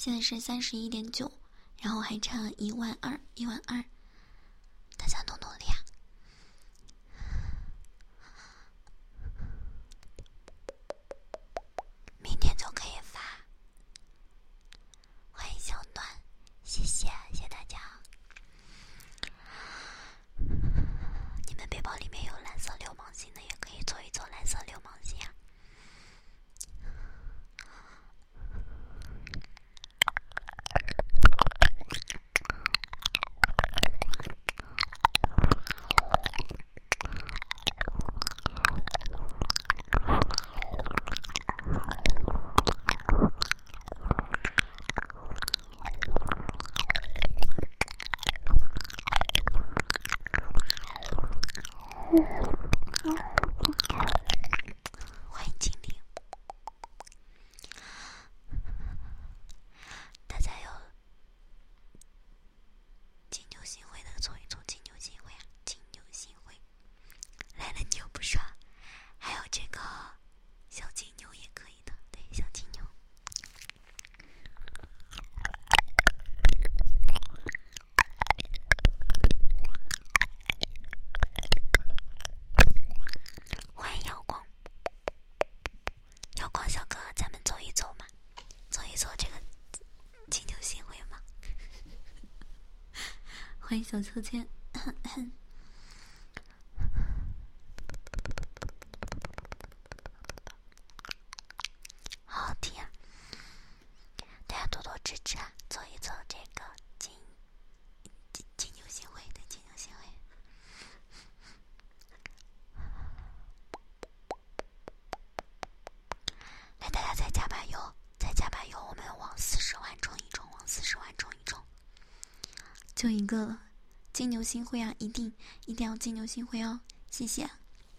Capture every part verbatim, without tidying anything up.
现在是三十一点九，然后还差一万二，一万二，大家努努力啊！明天就可以发。欢迎小暖，谢谢谢谢大家。你们背包里面有蓝色流氓星的，也可以做一做蓝色流氓星啊。欢迎精灵，大家有金牛星会的做一做金牛星会啊，金牛星会来了你又不刷，还有这个小金牛也可以的，对，小金牛。欢迎阳光，阳光小哥，咱们走一走嘛，走一走这个金牛星会嘛。欢迎小秋千，好好听啊！大家多多支持啊，走一走这个金金金牛星会，对，金牛星会。来，大家再加把油，再加把油，我们往四十万冲一冲，往四十万冲一冲。就一个金牛星会啊，一定一定要金牛星会哦，谢谢。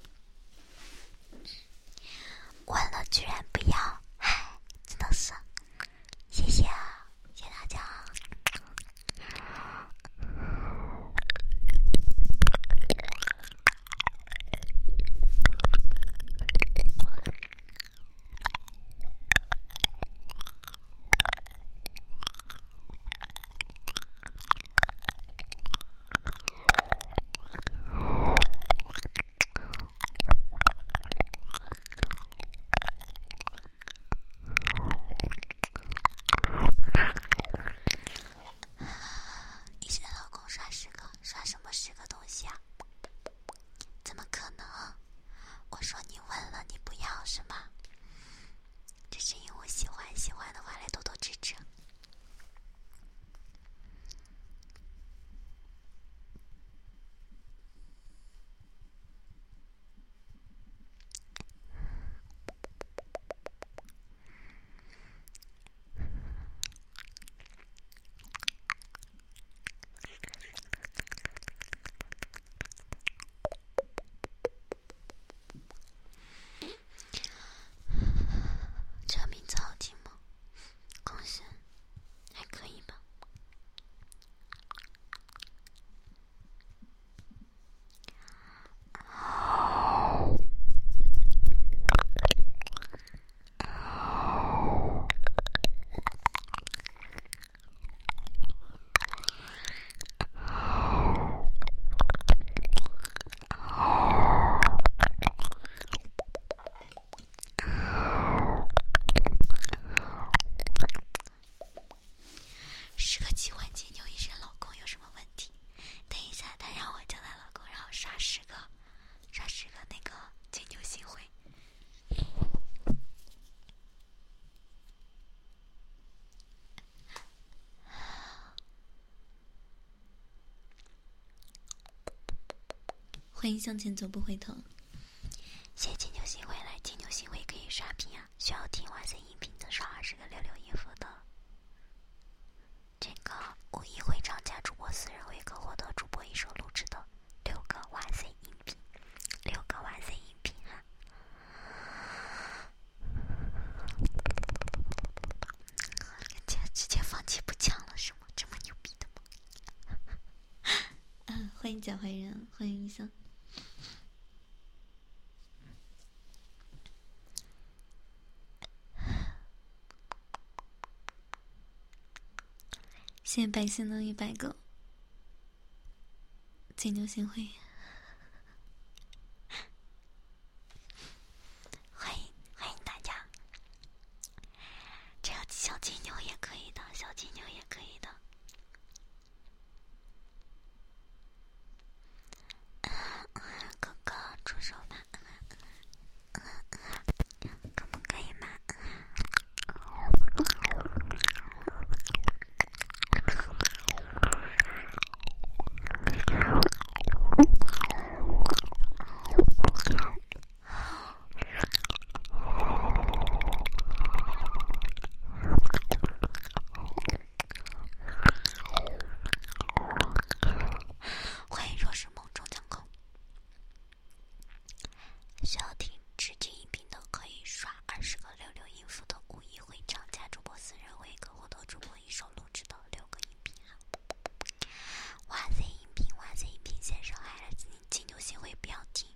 问了居然不要，唉，真的是，谢谢啊，谢谢大家。一直老公刷十个，刷什么十个东西啊？怎么可能？我说你问了你不要是吗？这是因为我喜欢，喜欢的话来多多支持。这个名字好听吗？恭喜，还可以吧。十个奇幻金牛一生老公有什么问题？等一下，他让我叫他老公，然后刷十个，刷十个那个金牛星会。欢迎向前走不回头。谢谢金牛星会，来金牛星会可以刷屏啊，需要听哇塞音频的刷二十个六六音符的。这个五一会场加主播私人会可获得主播一手录制的六个哇塞音频，六个哇塞音频哈。直接直接放弃不讲了是吗？这么牛逼的吗？啊，欢迎假怀人，欢迎一香。 谢谢百姓的一百个金牛星辉，欢迎欢迎大家。这个小金牛也可以的，小金牛也可以的。哥哥出手吧，可不可以吗？欢迎若是梦中降空。需要听直击音频的可以刷二十个六六音符的五一会场，加主播私人微可获得主播一手录制的六个音频啊！哇塞音频，哇塞音频，先生还来自金牛星会不要听。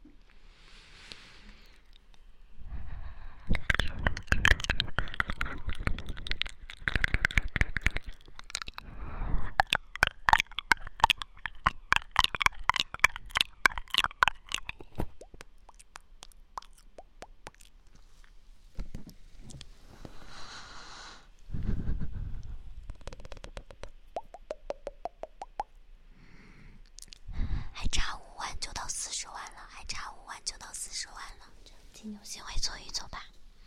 还差五万就到四十万了，还差五万就到四十万了，金牛星会走一走吧。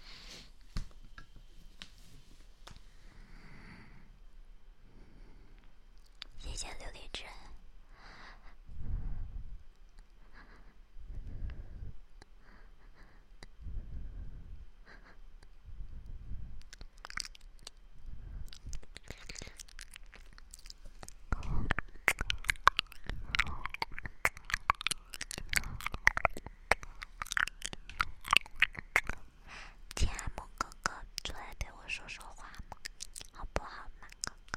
谢谢琉璃之恩。亲爱梦哥哥，出来陪我说说话嘛，好不好嘛，哥哥？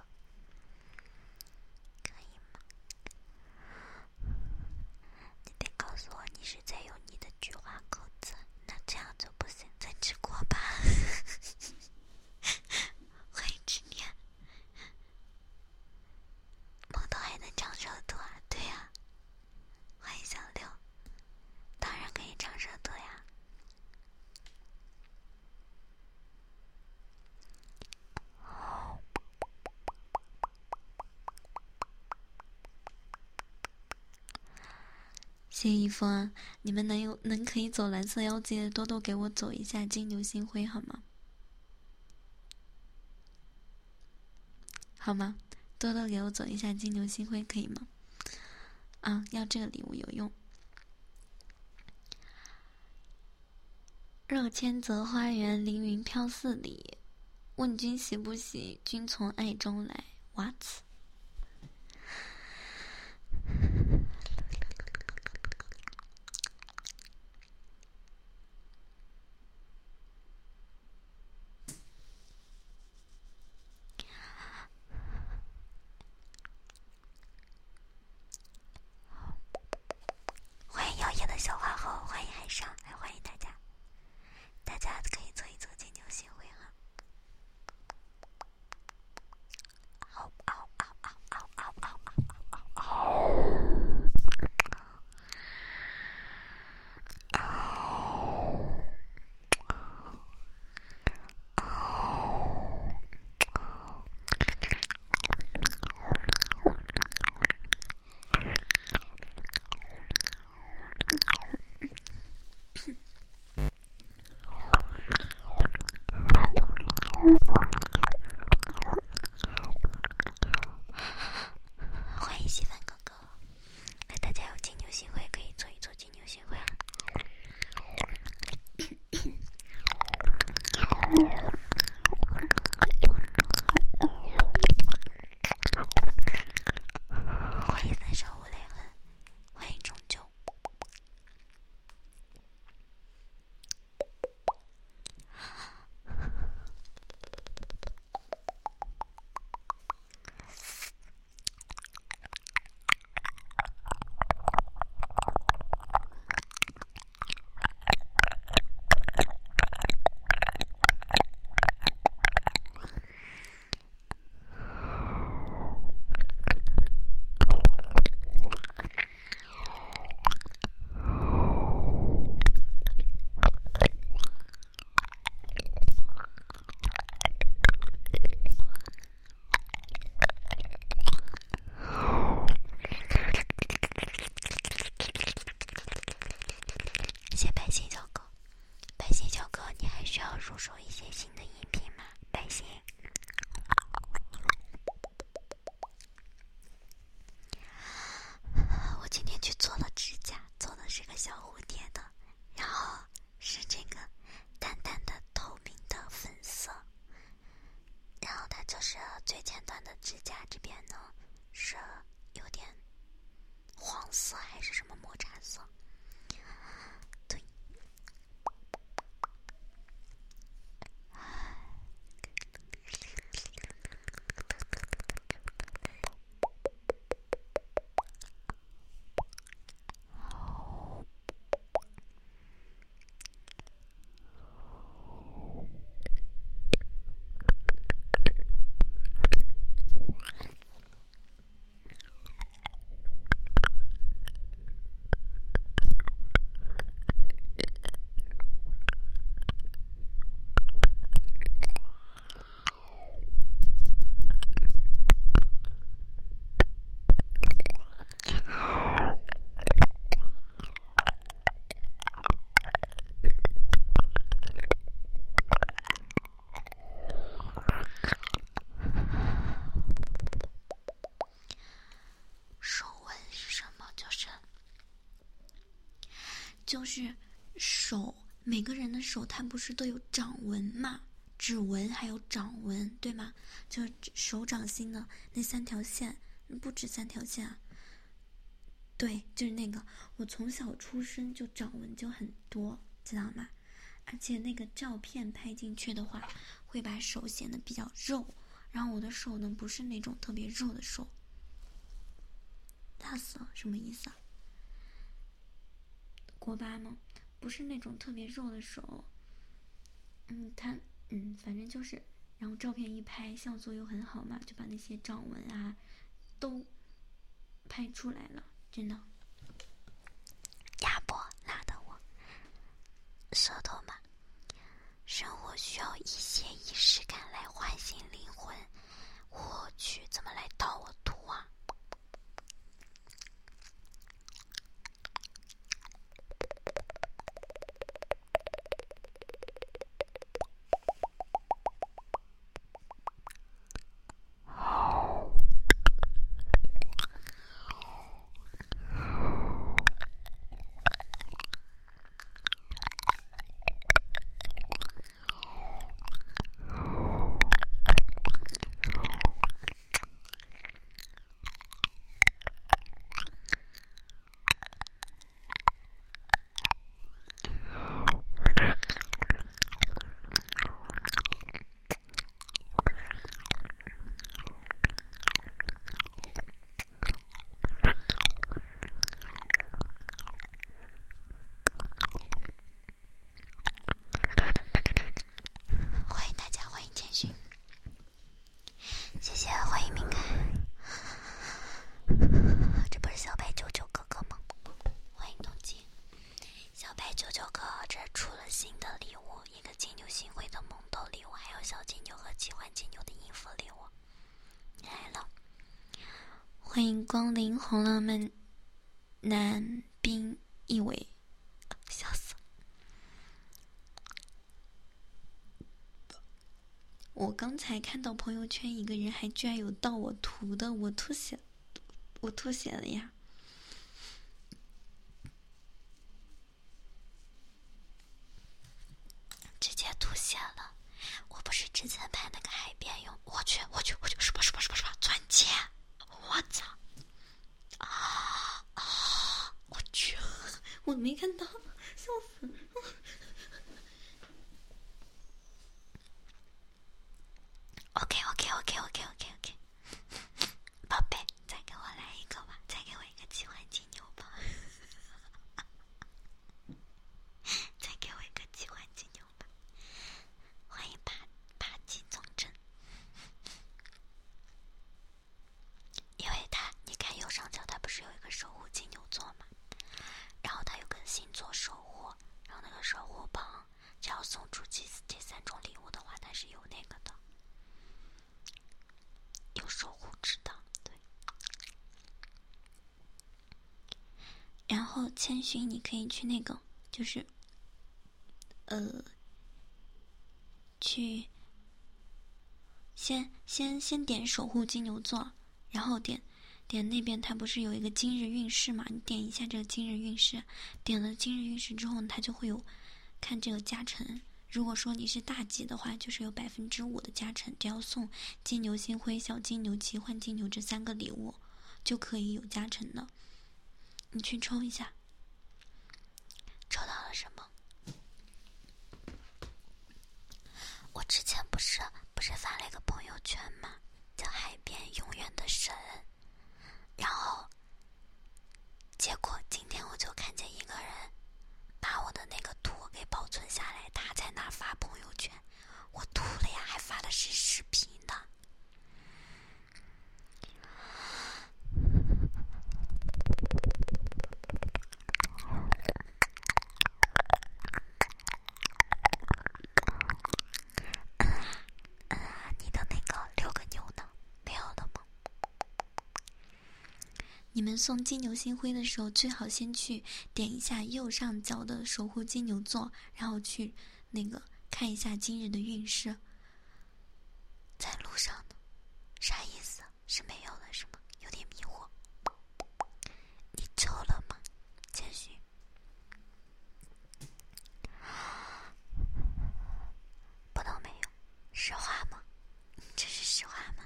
可以吗？你得告诉我你是在用你的菊花钩子，那这样就不行，再吃过吧。欢迎执念，梦到还能长舌头啊？对呀、啊。欢迎小六，当然可以长舌头呀。谢一峰，你们能有能可以走蓝色妖界，多多给我走一下金牛星辉好吗？好吗？多多给我走一下金牛星辉可以吗？啊，要这个礼物有用。若千泽花园凌云飘四里，问君喜不喜？君从爱中来。What？欢迎妖艳的小花后，欢迎海上，来欢迎大家，大家可以做一做金牛星辉哈。嗷嗷嗷嗷嗷嗷嗷嗷嗷！欢迎稀饭哥哥，那大家有金牛星辉可以做一做金牛星辉啊。欢迎三少无泪痕，欢迎终究。 入手一些新的饮品吗？百姓。我今天去做了指甲，做的是个小蝴蝶的，然后是这个淡淡的透明的粉色，然后它就是最前端的指甲这边呢是有点黄色还是什么抹茶色，对。就是手，每个人的手它不是都有掌纹嘛，指纹还有掌纹，对吗？就是手掌心的那三条线，不止三条线啊。对，就是那个，我从小出生就掌纹就很多，知道吗？而且那个照片拍进去的话，会把手显得比较肉，然后我的手呢不是那种特别肉的手。大死了，什么意思啊？锅巴吗？不是那种特别肉的手。嗯，他嗯，反正就是，然后照片一拍，像素又很好嘛，就把那些掌纹啊都拍出来了，真的。鸭脖辣的我舌头嘛，生活需要一些仪式感来唤醒灵魂。我去，怎么来倒我图啊？谢谢，欢迎明凯。这不是小白九九哥哥吗？欢迎东京。小白九九哥这出了新的礼物，一个金牛星会的萌豆礼物，还有小金牛和奇幻金牛的音符礼物来了。欢迎光临红浪漫男宾一伟，笑死！我刚才看到朋友圈一个人还居然有盗我图的，我吐血，我吐血了呀！直接吐血了！我不是之前拍那个海边用，我去我去我去，什么什么什么什么钻戒！我操！啊啊！我去！我没看到，笑死！OK OK OK OK OK OK， 宝贝，再给我来一个吧，再给我一个奇幻金牛吧，再给我一个奇幻金牛吧。欢迎帕帕基总针，因为他，你看右上角，他不是有一个守护金牛座吗？然后他有跟星座守护，然后那个守护棒，只要送出这这三种礼物的话，它是有那个的。有守护值的，对。然后千寻，你可以去那个，就是，呃， 去先先先点守护金牛座，然后点点那边它不是有一个今日运势嘛？你点一下这个今日运势，点了今日运势之后，它就会有看这个加成。如果说你是大吉的话，就是有百分之五的加成，只要送金牛星辉、小金牛、奇幻金牛这三个礼物，就可以有加成的。你去抽一下，抽到了什么？我之前不是不是发了一个朋友圈吗？叫海边永远的神。然后，结果今天我就看见一个人把我的那个图给保存下来，他在那发朋友圈，我吐了呀，还发的是视频的。你的那个六个牛呢？没有了吗？你们送金牛星辉的时候，最好先去点一下右上角的守护金牛座，然后去那个看一下今日的运势。在路上呢，啥意思？是没有了是吗？有点迷惑。你抽了吗？继续。不能没有，实话吗？这是实话吗？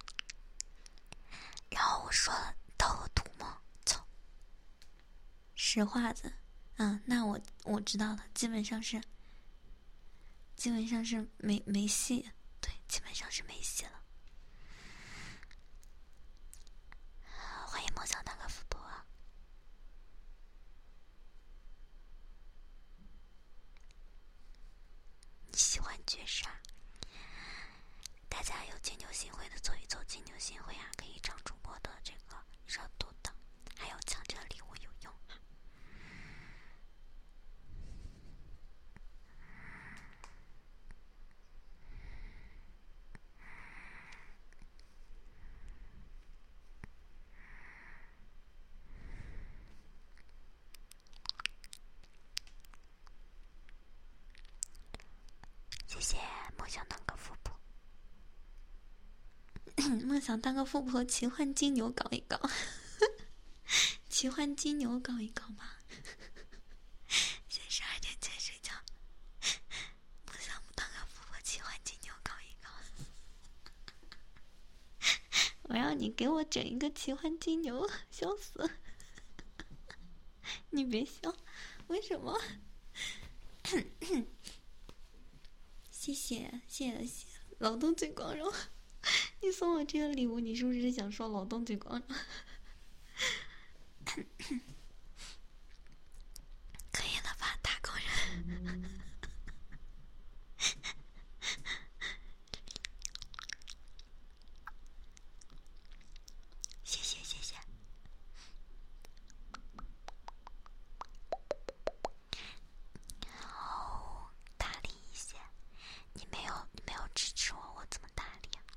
然后我说了都有图吗？走。实话的，嗯，那我我知道了，基本上是，基本上是没没戏，对，基本上是没戏了。欢迎梦想大哥福伯。你喜欢绝杀？大家有金牛星辉的走一走金牛星辉啊，可以涨主播的这个热度的，还有抢这个礼物有用。谢谢梦想当个富婆。梦想当个富婆，奇幻金牛搞一搞。奇幻金牛搞一搞嘛。先十二点前睡觉。梦想当个富婆，奇幻金牛搞一搞。我要你给我整一个奇幻金牛，笑死！你别笑，为什么？谢谢谢谢谢谢，劳动最光荣。你送我这个礼物，你是不是想说劳动最光荣？可以了吧，打工人。谢谢谢谢。哦，大力一些。你没有你没有支持我，我怎么大力啊？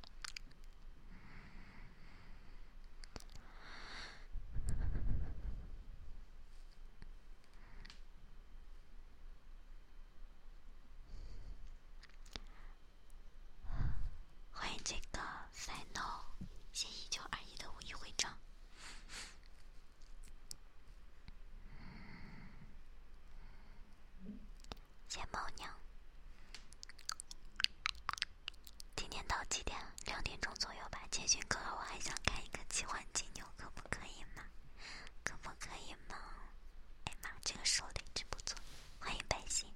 欢迎这个 final， 谢一九二一的五一会长。谢猫娘。今天到几点？两点钟左右吧。建勋哥，我还想看一个奇幻金牛，可不可以吗？可不可以吗？哎妈，这个手领真不错。欢迎百姓。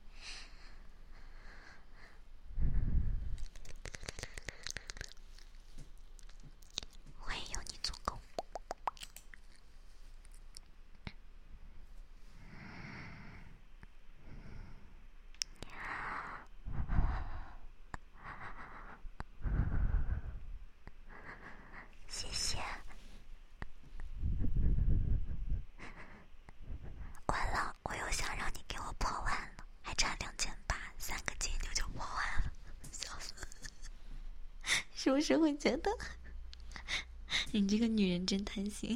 欢迎有你足够。谢谢。完了，我又想让你给我破万了，还差两千八，三个金牛就破万了，笑死！是不是会觉得你这个女人真贪心？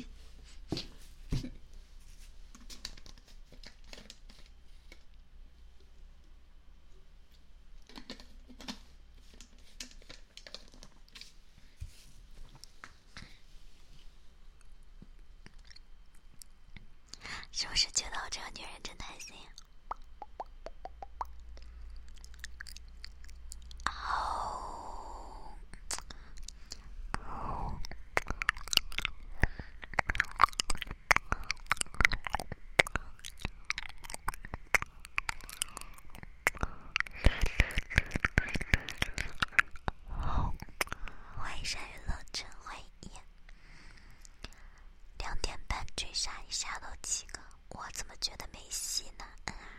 是不是觉得我这个女人真开心？哦，欢迎山雨乐真欢迎。两点半追杀一杀到七个，我怎么觉得没戏呢？嗯啊，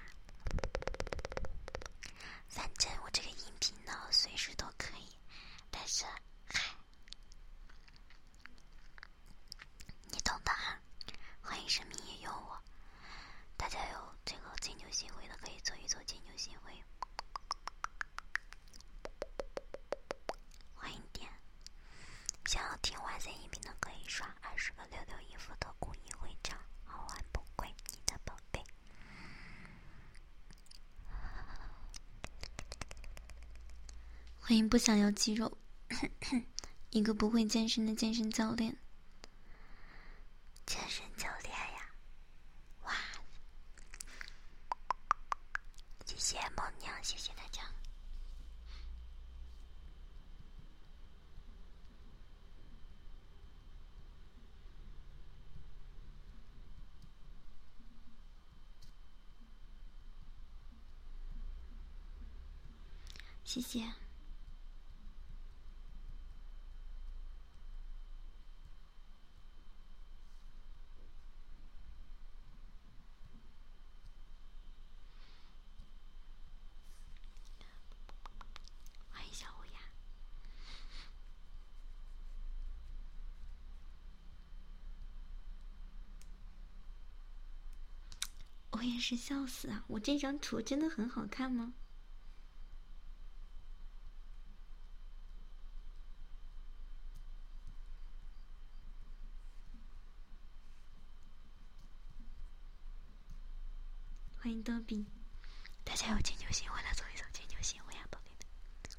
反正我这个音频呢随时都可以，但是嗨，你懂的哈。欢迎生命也有我，大家有这个金牛协会的可以做一做金牛协会，欢迎点。想要听哇塞音频的可以刷二十个六六一副的五一会长，好玩不贵，你的宝贝。欢迎不想要肌肉，一个不会健身的健身教练。健身教练呀，哇！谢谢梦娘，谢谢大家。谢谢。欢迎小乌鸦。我也是笑死啊！我这张图真的很好看吗？欢迎德比，大家有金牛协会的走一走金牛协会啊，宝贝们。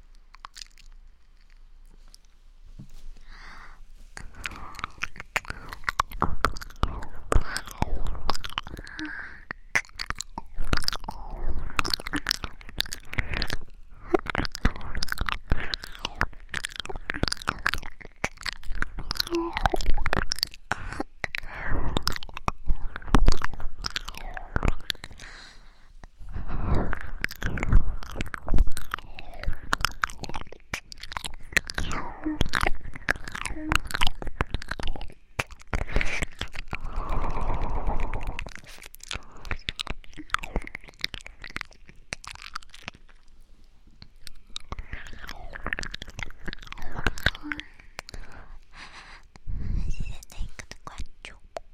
谢谢那个的关注，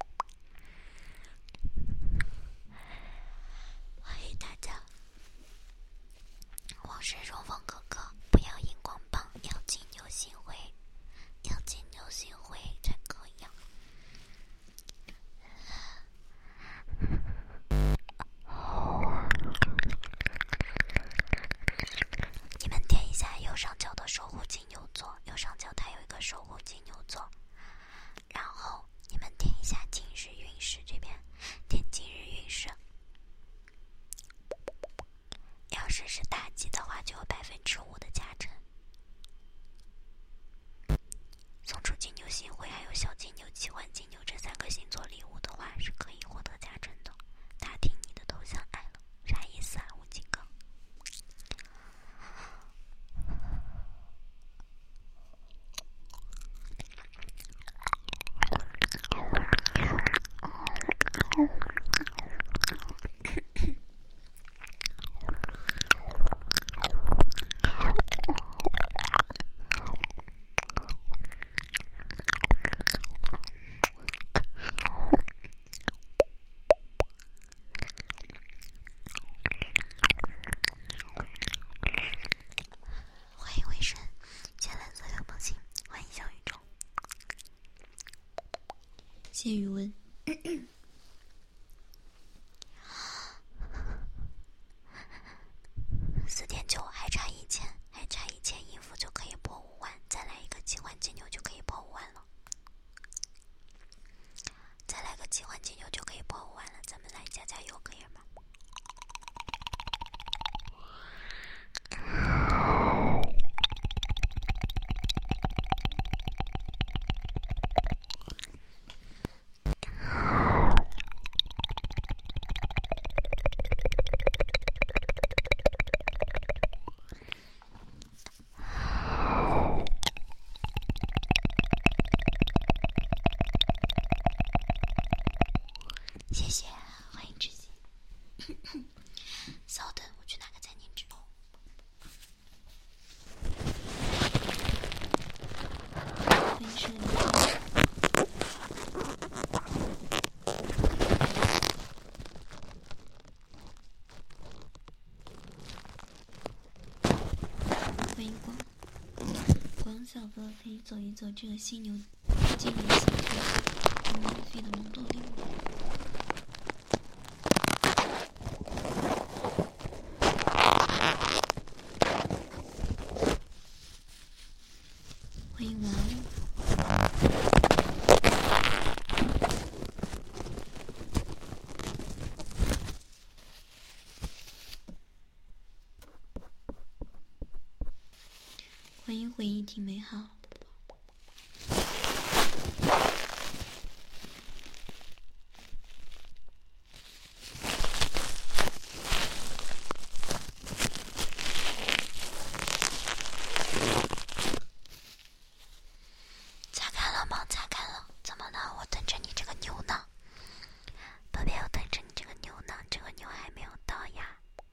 欢迎大家。我是荣凤哥哥，不要荧光棒，要金牛协会，要金牛协会才可以啊。你们点一下右上角的守护金牛座，右上角它有一个守护金牛座，然后你们点一下今日运势这边，点今日运势，要是是大吉的话就有百分之五的加成，送出金牛协会还有小金牛、奇幻金牛这三个星座礼物的话是可以获得加成的。打听你的头像爱了，啥意思啊？无几个。欢迎卫生，浅蓝色小萌新，欢迎小宇宙，谢宇文。四点九还差一千，还差一千衣服就可以破五万，再来一个奇幻金牛就可以破五万了。再来个奇幻金牛就可以破五万了，咱们。 小哥可以走一走这个犀牛金牛星球免费的蒙多礼物。欢迎玩物。欢迎回忆挺美好。擦干了吗？擦干了。怎么了？我等着你这个牛呢。宝贝，我等着你这个牛呢。这个牛还没有到呀。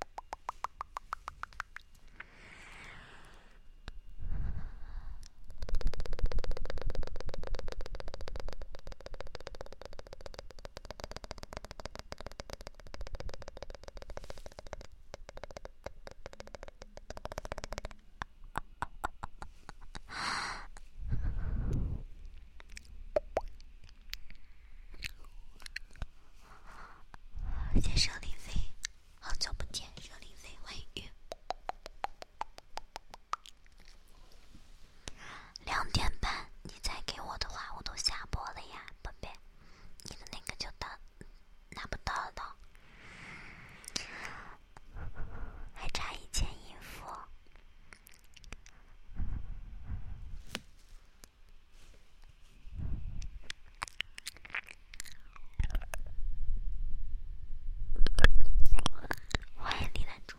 谢谢舍林飞，好久不见，舍林飞，欢迎玉。两点半，你再给我的话，我都下播了呀，宝贝，你的那个就到拿不到了，还差一件衣服。欢迎李兰珠。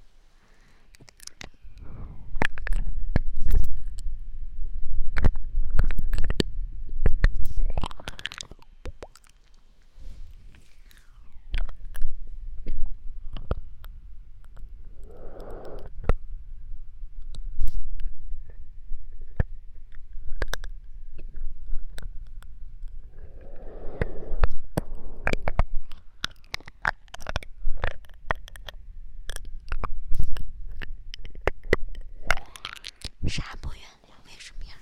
啥不原谅？为什么呀？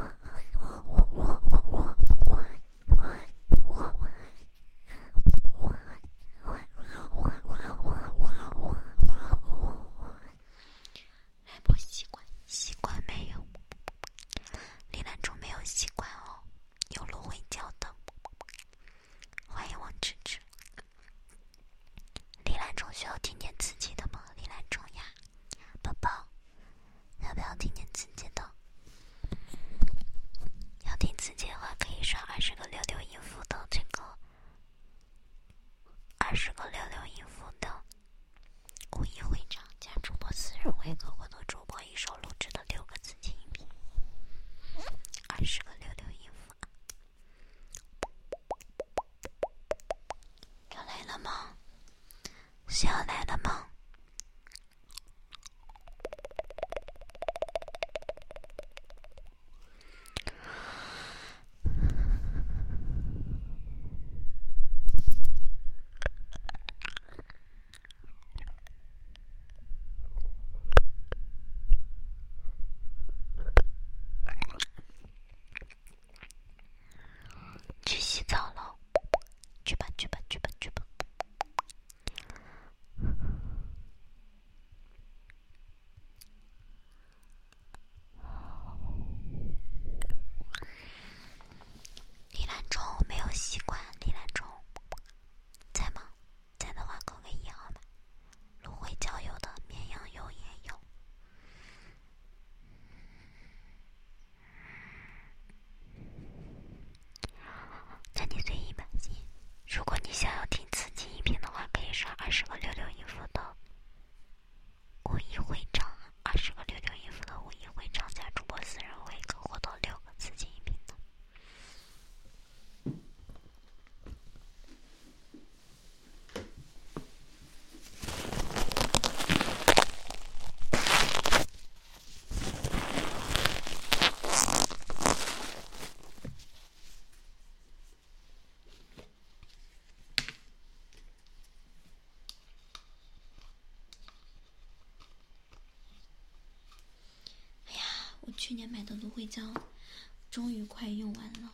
还不习惯？习惯没有？李兰珠没有习惯哦，有路会教的。欢迎王芝芝。李兰珠需要听点刺激的吗？李兰珠呀，宝宝，要不要听点刺激的？要听刺激的话，可以刷二十个六六音符的这个，二十个六六音符的五一会长加主播私人会和我的主播一手录制的六个刺激音频，二十个六六音符。要来了吗？是要来了吗？ 去年买的芦荟胶终于快用完了。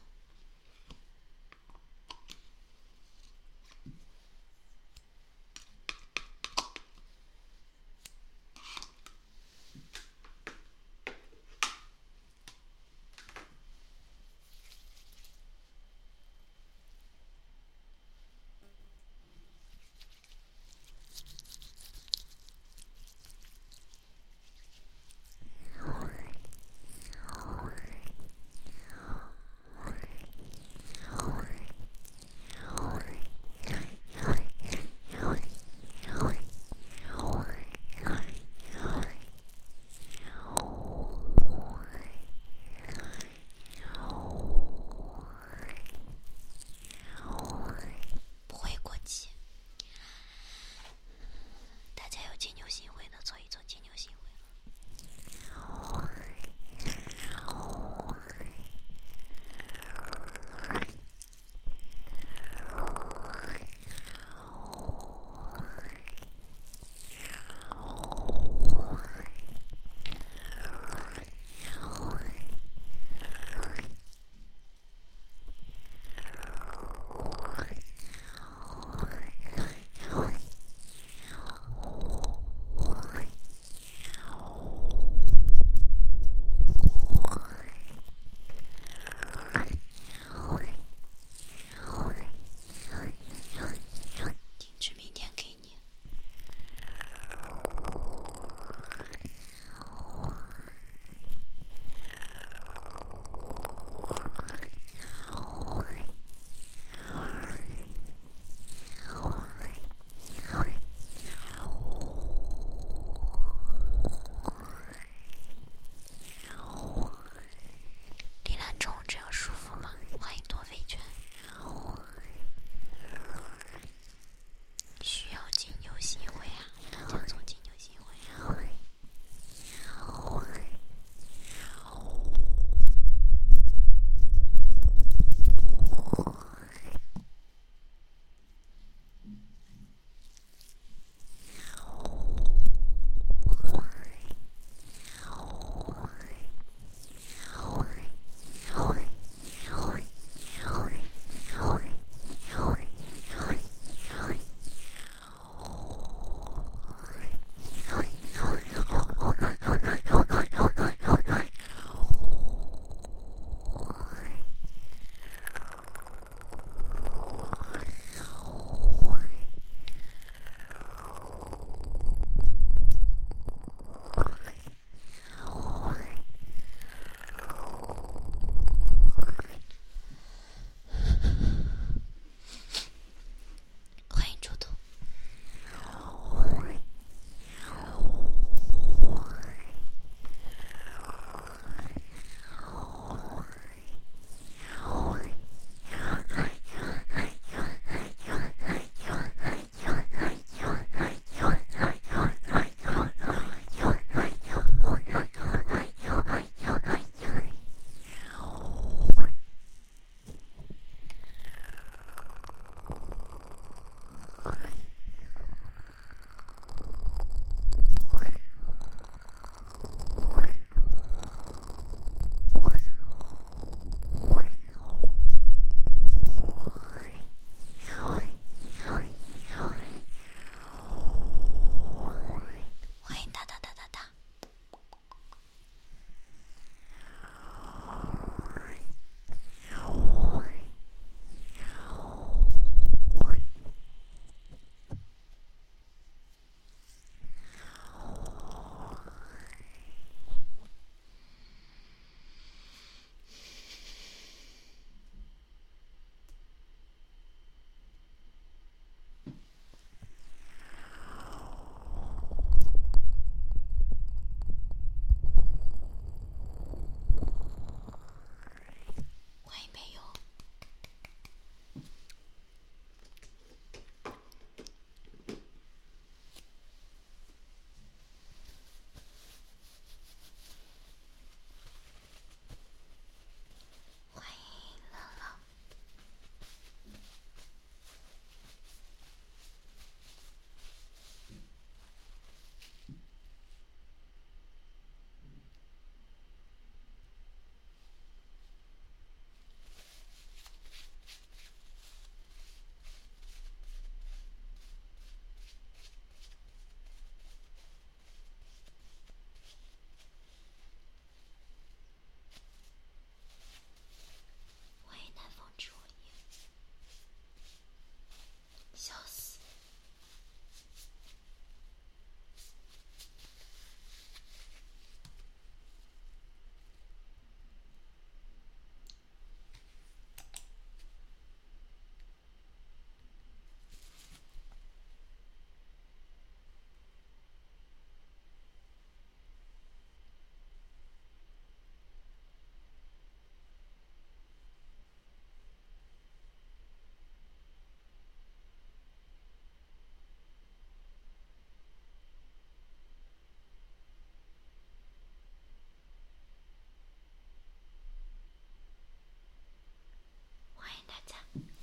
大家，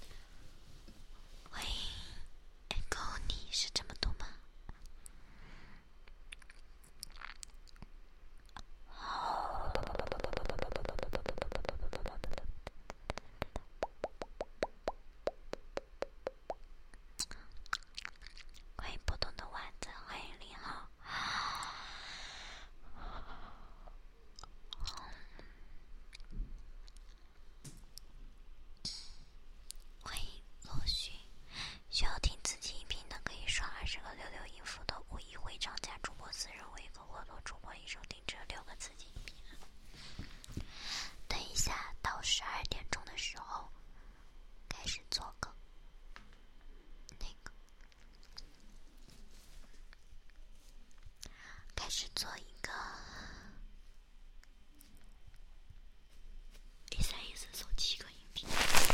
欢迎 Echo， 你是这么读吗？欢迎波动的袜子，欢迎林浩，欢迎罗旭。需要听自己音频的可以刷二十个六六音符的五一会场加主播私人微课，获得主播一收听这六个自己音频。等一下到十二点钟的时候开始做个那个，开始做一个一三一四搜七个音频。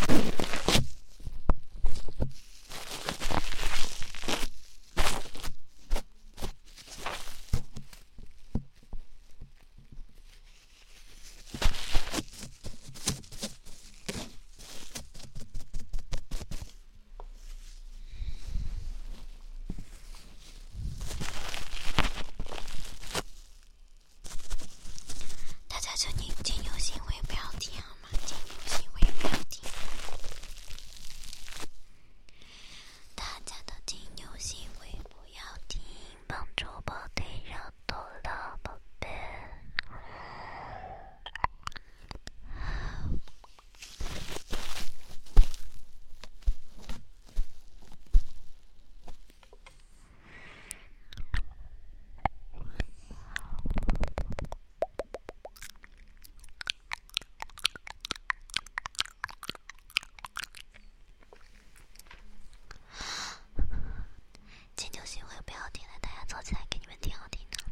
大家就你金牛星会不要听好吗？金牛星会不要听。大家的金牛星会不要听，帮主播对热度了，宝贝。金牛星会不要听了，大家走起来给你们听好听的。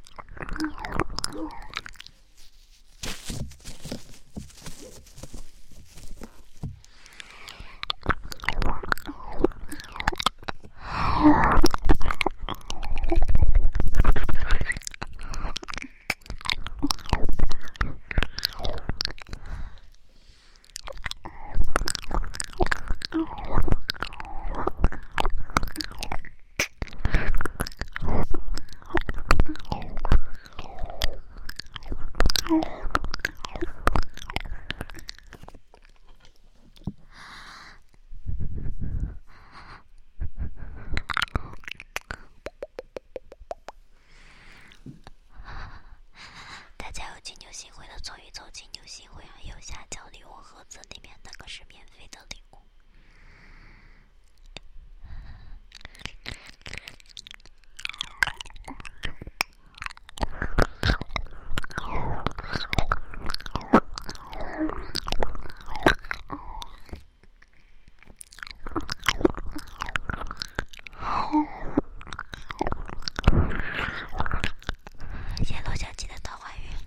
大家有金牛星会的走一走金牛星会，还有下角礼物盒子里面那个是免费的礼物。谢罗小鸡的桃花运。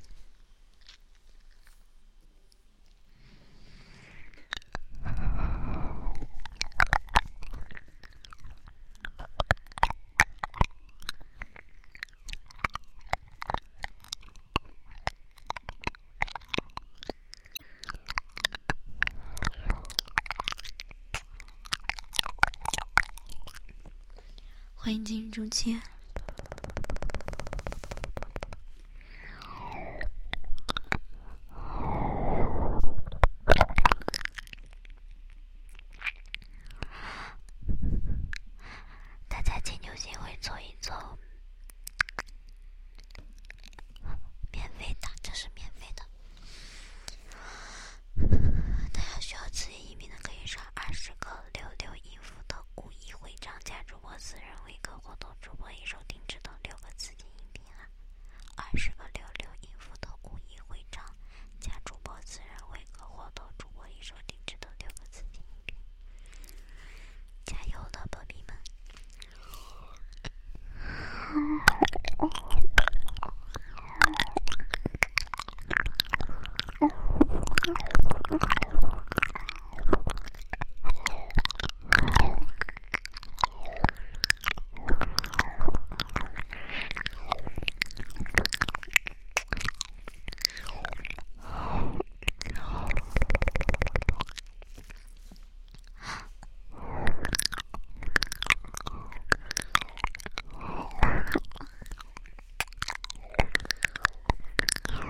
欢迎进入中期。大家金牛星会走一走，免费的，这是免费的。大家需要自己音频的可以刷二十个六六音符的五一会场加主播私人微课，获得主播一收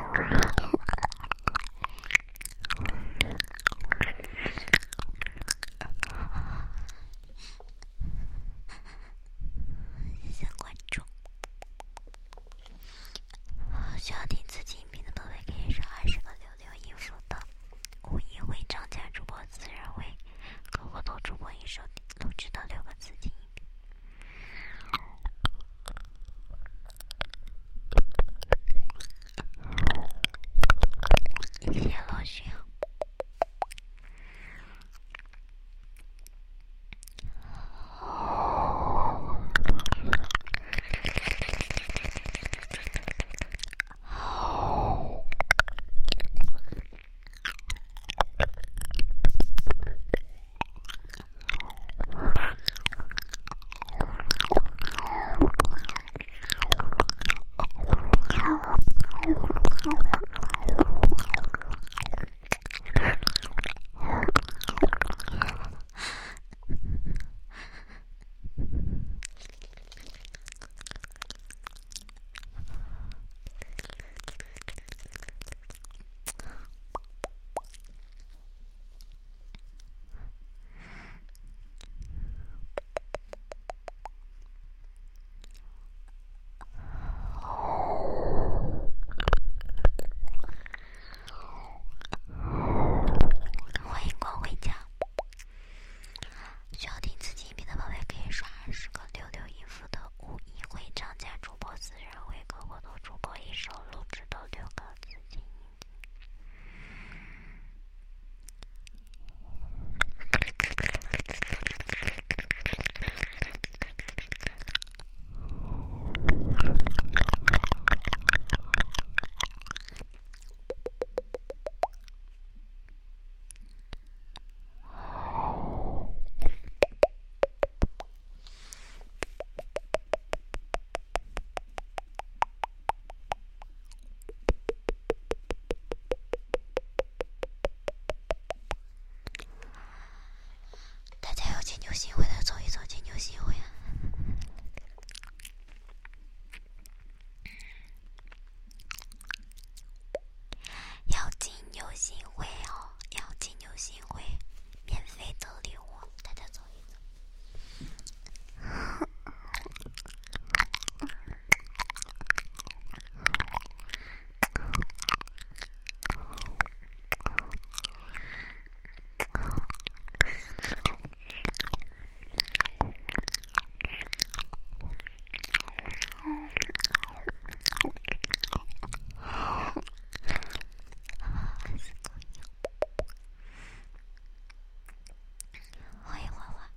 谢谢关注。需要听自己音频的宝贝可以刷二十个六六一伏的五一会涨价主播自然会可活动主播一手录制的六个自己音频。谢谢罗勋。欢迎光回家。需要听自己音频的宝贝可以刷二十个六六一伏的五一会涨价主播自然会可活动主播一手录制的六个自己音频。大家有金牛星会的走一走金牛星会啊。要金牛星会哦，要金牛星会，免费的礼物，大家走一走。欢迎花花。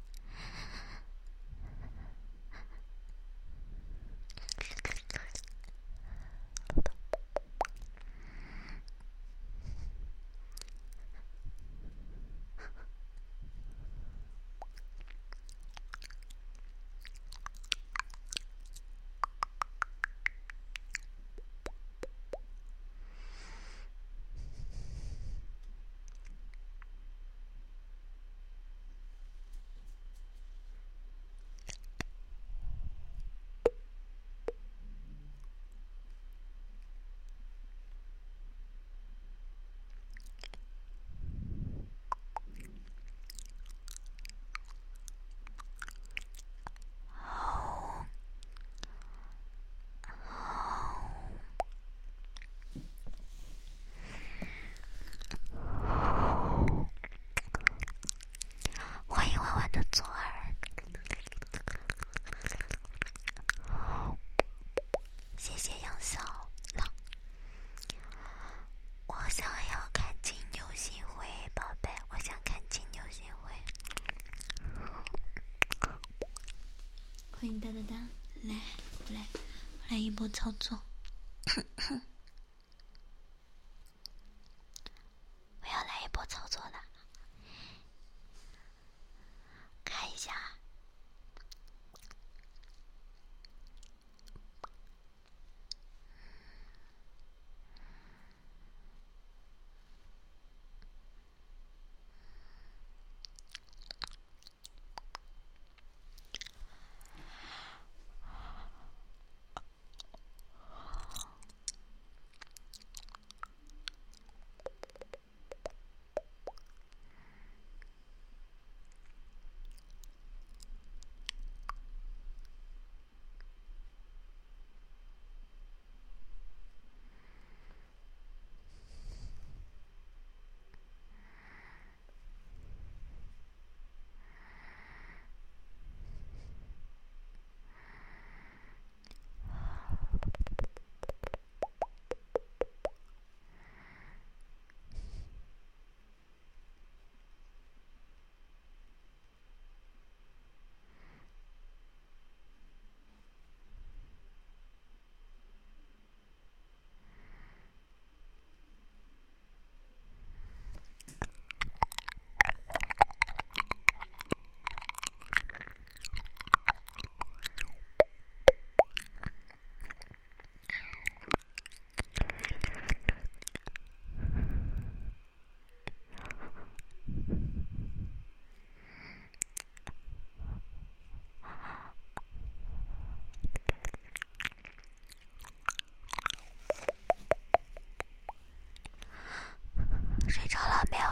欢迎娃娃的左耳，谢谢杨小浪。我想要看金牛星会，宝贝，我想看金牛星会。欢迎哒哒哒，来，我来，我来一波操作。我要来一波操作了，看一下。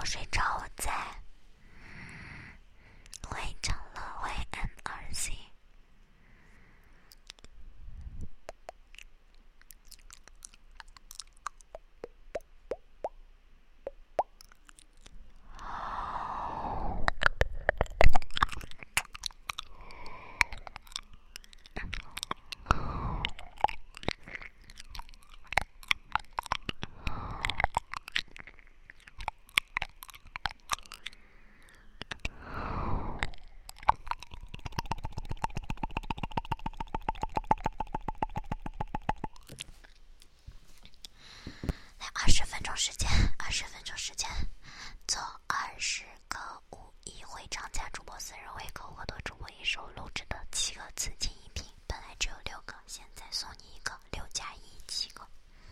睡着，我在。回场了，回 M 二 C。二十分钟时间，二十分钟时间，做二十个五一会场加主播私人会客获得主播一手录制的七个刺激音频，本来只有六个，现在送你一个，六加一七个。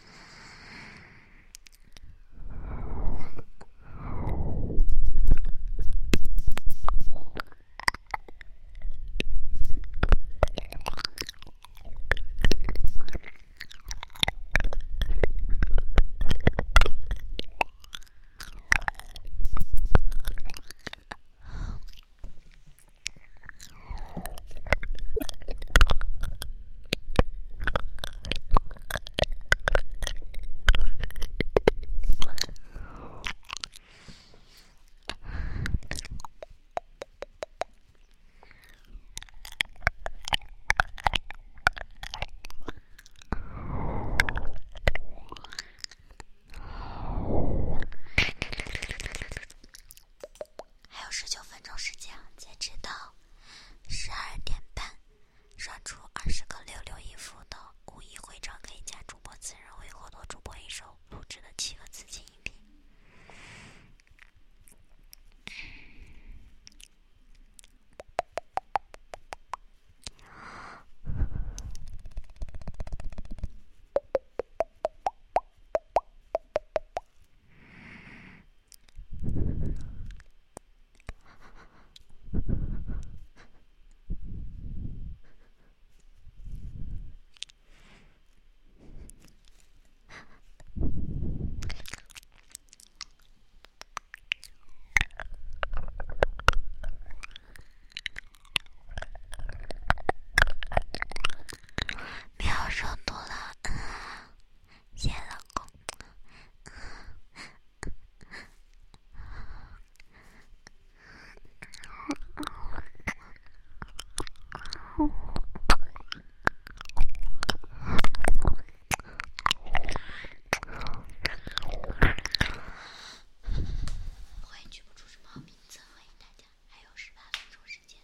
还有十九分钟时间，截止到十二点半，刷出二十个六六一付的五一会场可以加主播私人会获得主播一手录制的七个刺激音频。没有热度了，嗯，谢谢老公。我也举不出什么好名字，欢迎大家。还有十八分钟时间，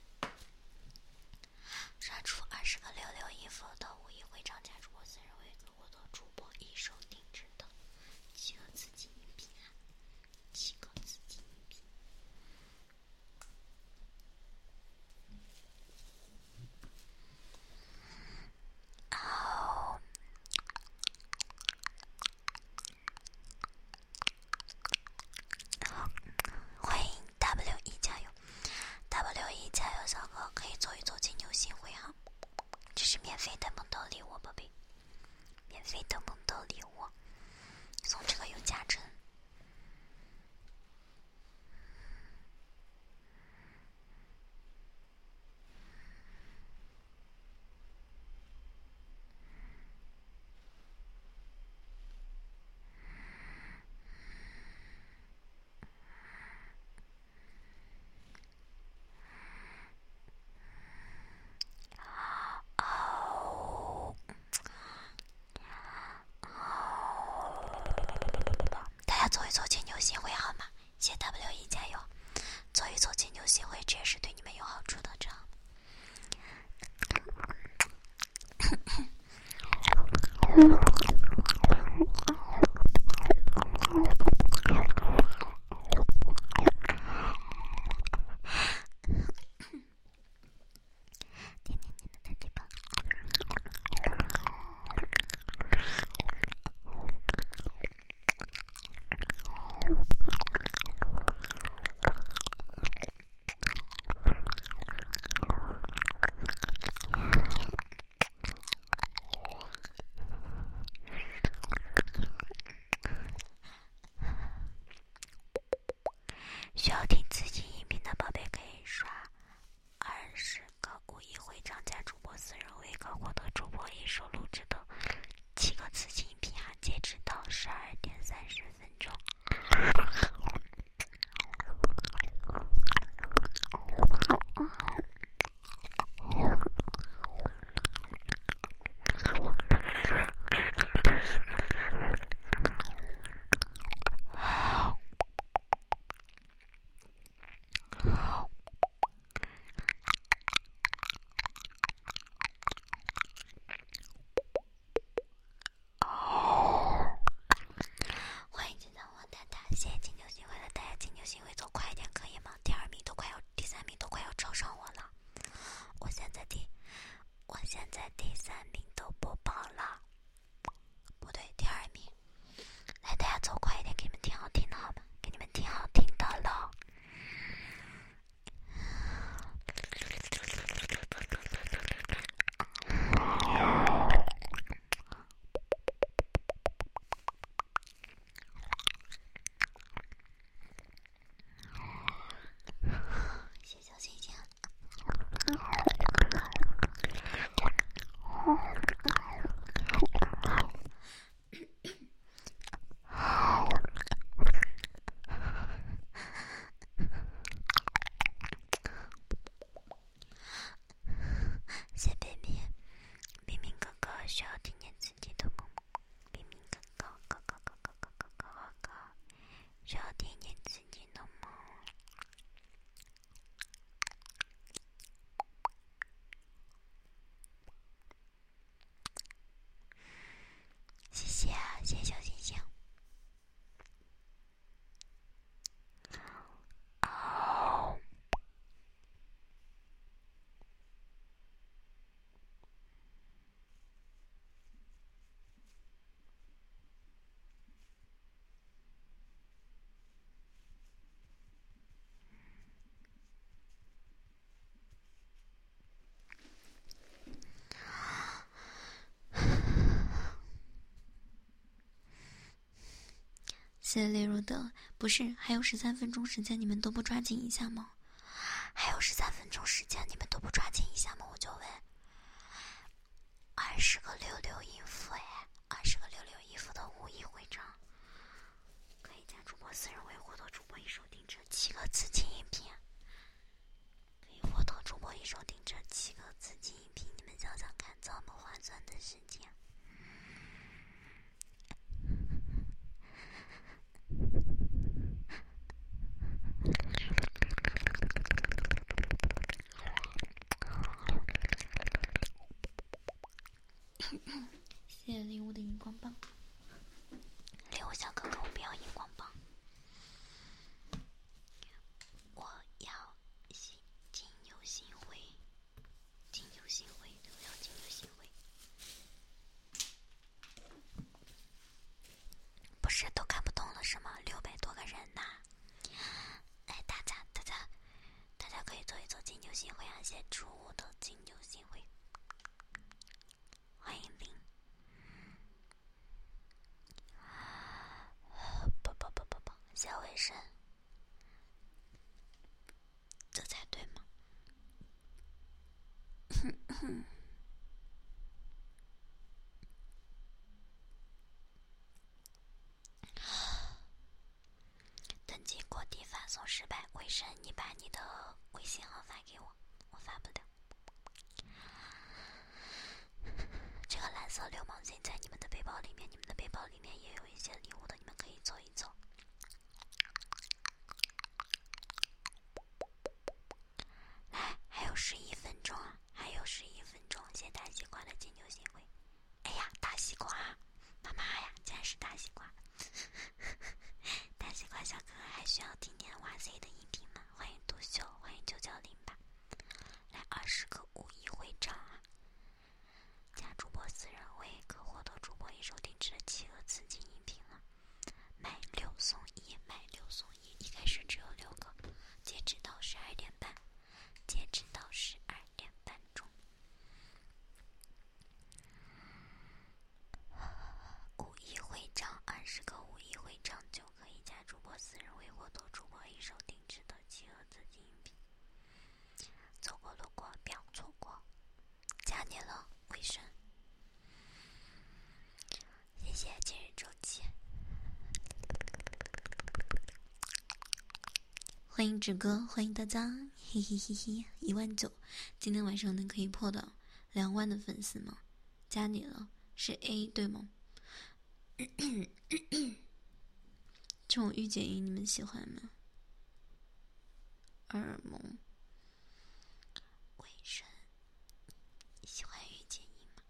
刷出二十个六六一付的五一会场加主播私人会获得主播一手定制的七个刺激音频啊，七个刺激音频。哦。欢迎 W 一加油 ，W 一加油，小哥可以做一做金牛星会哈，这是免费的萌豆礼物，宝贝，免费的萌豆礼物，送这个有加成。哦，大家做一做金牛星会好吗？谢谢 W 一加油，做一做金牛星会，这也是对你们有好处的，这样。点点点的在地方。 谢谢烈若的，不是还有十三分钟时间，你们都不抓紧一下吗？还有十三分钟时间，你们都不抓紧一下吗？我就问。二十个六六音符哎，二十个六六音符的无意会长，可以加主播私人微获得主播一手定制七个紫金音频，可以获得主播一手定制七个紫金音频，你们想想看，这么划算的事情。谢谢礼物的荧光棒，礼物小哥哥，我不要荧光棒，我要金金牛星辉，金牛星辉，我要金牛星辉。不是都看不懂了是吗？六百多个人呐、啊！哎，大家大家大家可以做一做金牛星辉啊！谢谢祝我的金牛星辉，欢迎林。不不不不不，小卫生，这才对吗？登记过地发送失败，卫生，你把你的微信号发给我，我发不了。这个蓝色流氓星在你们的背包里面，你们的背包里面也有一些礼物的，你们可以走一走。来，还有十一分钟啊，还有十一分钟，谢谢大西瓜的金牛星辉。哎呀，大西瓜，妈妈呀，竟然是大西瓜！大西瓜小哥哥还需要听点哇塞的音频吗？欢迎独秀，欢迎九九零八，来二十个五一会长啊！加主播私人微可获得主播一手定制的七个紫金音频了，买六送一，买六送一，一开始只有六个，截止到十二点半，截止到十二点半钟。五一会长，二十个五一会长就可以加主播私人微获得主播一手定制的七个紫金音频。走过路过不要错过，加你了，卫生。谢谢今日周期，欢迎志哥，欢迎大家，嘿嘿嘿嘿，一万九，今天晚上能可以破到两万的粉丝吗？加你了，是 A 对吗？这种御姐音你们喜欢吗？荷尔蒙，卫生，你喜欢御姐音吗？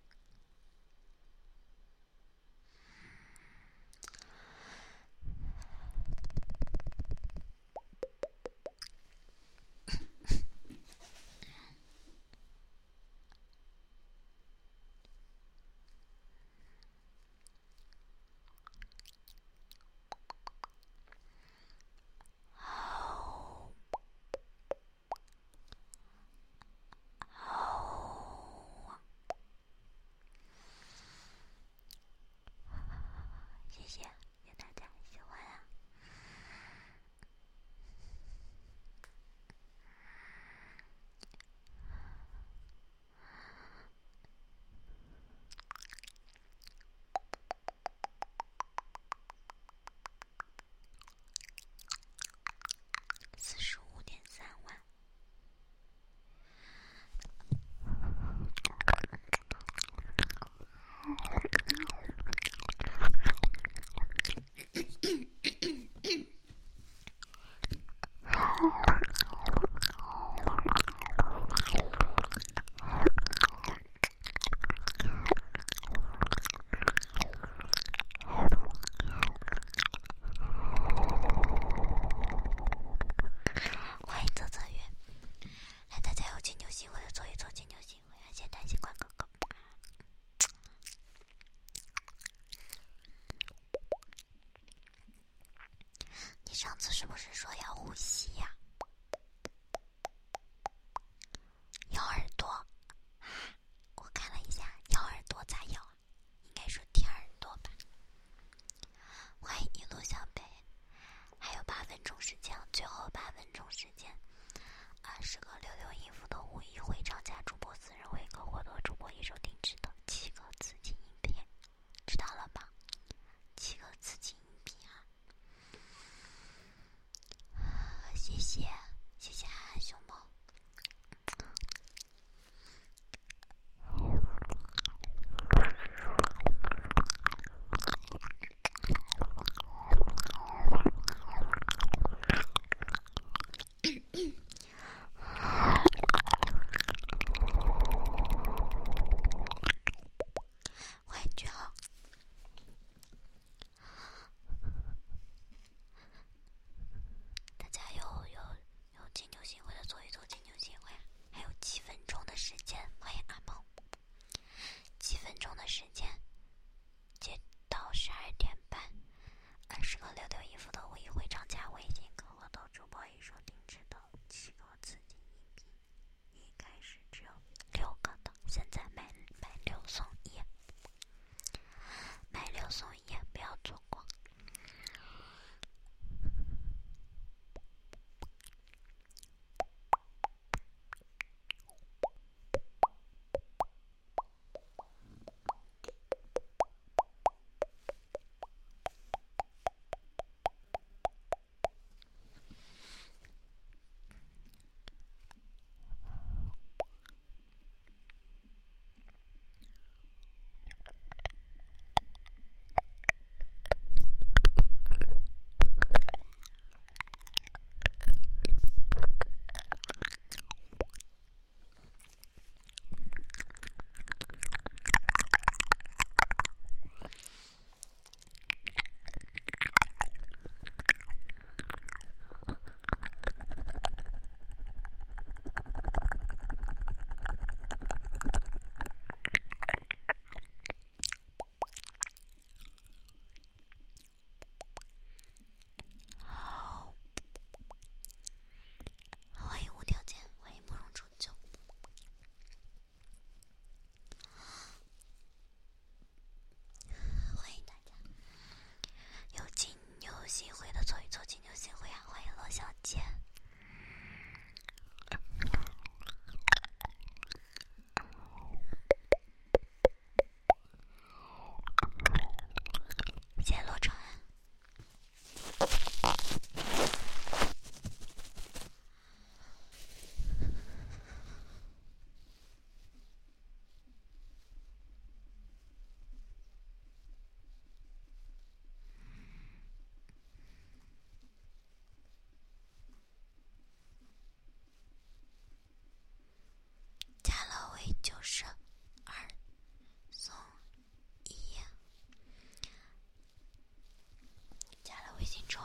谢谢，谢大家喜欢啊！四十五点三万。欢迎泽泽月，来大家有金牛星辉的做一做金牛星辉，谢谢大西瓜哥哥。你上次是不是说要呼吸呀、咬耳朵啊？我看了一下，咬耳朵咋咬啊？应该说舔耳朵吧。欢迎一路小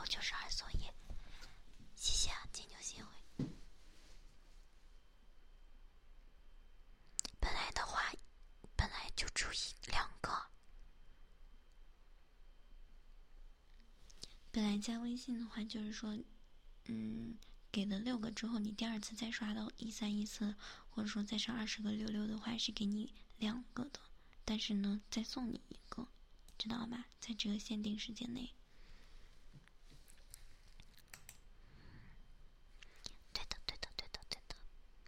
后就是二送一，谢谢啊，金牛协会。本来的话，本来就注意两个。本来加微信的话，就是说，嗯，给了六个之后，你第二次再刷到一三一四，或者说再上二十个六六的话，是给你两个的，但是呢，再送你一个，知道吧？在这个限定时间内。对的，对的，对的，对的。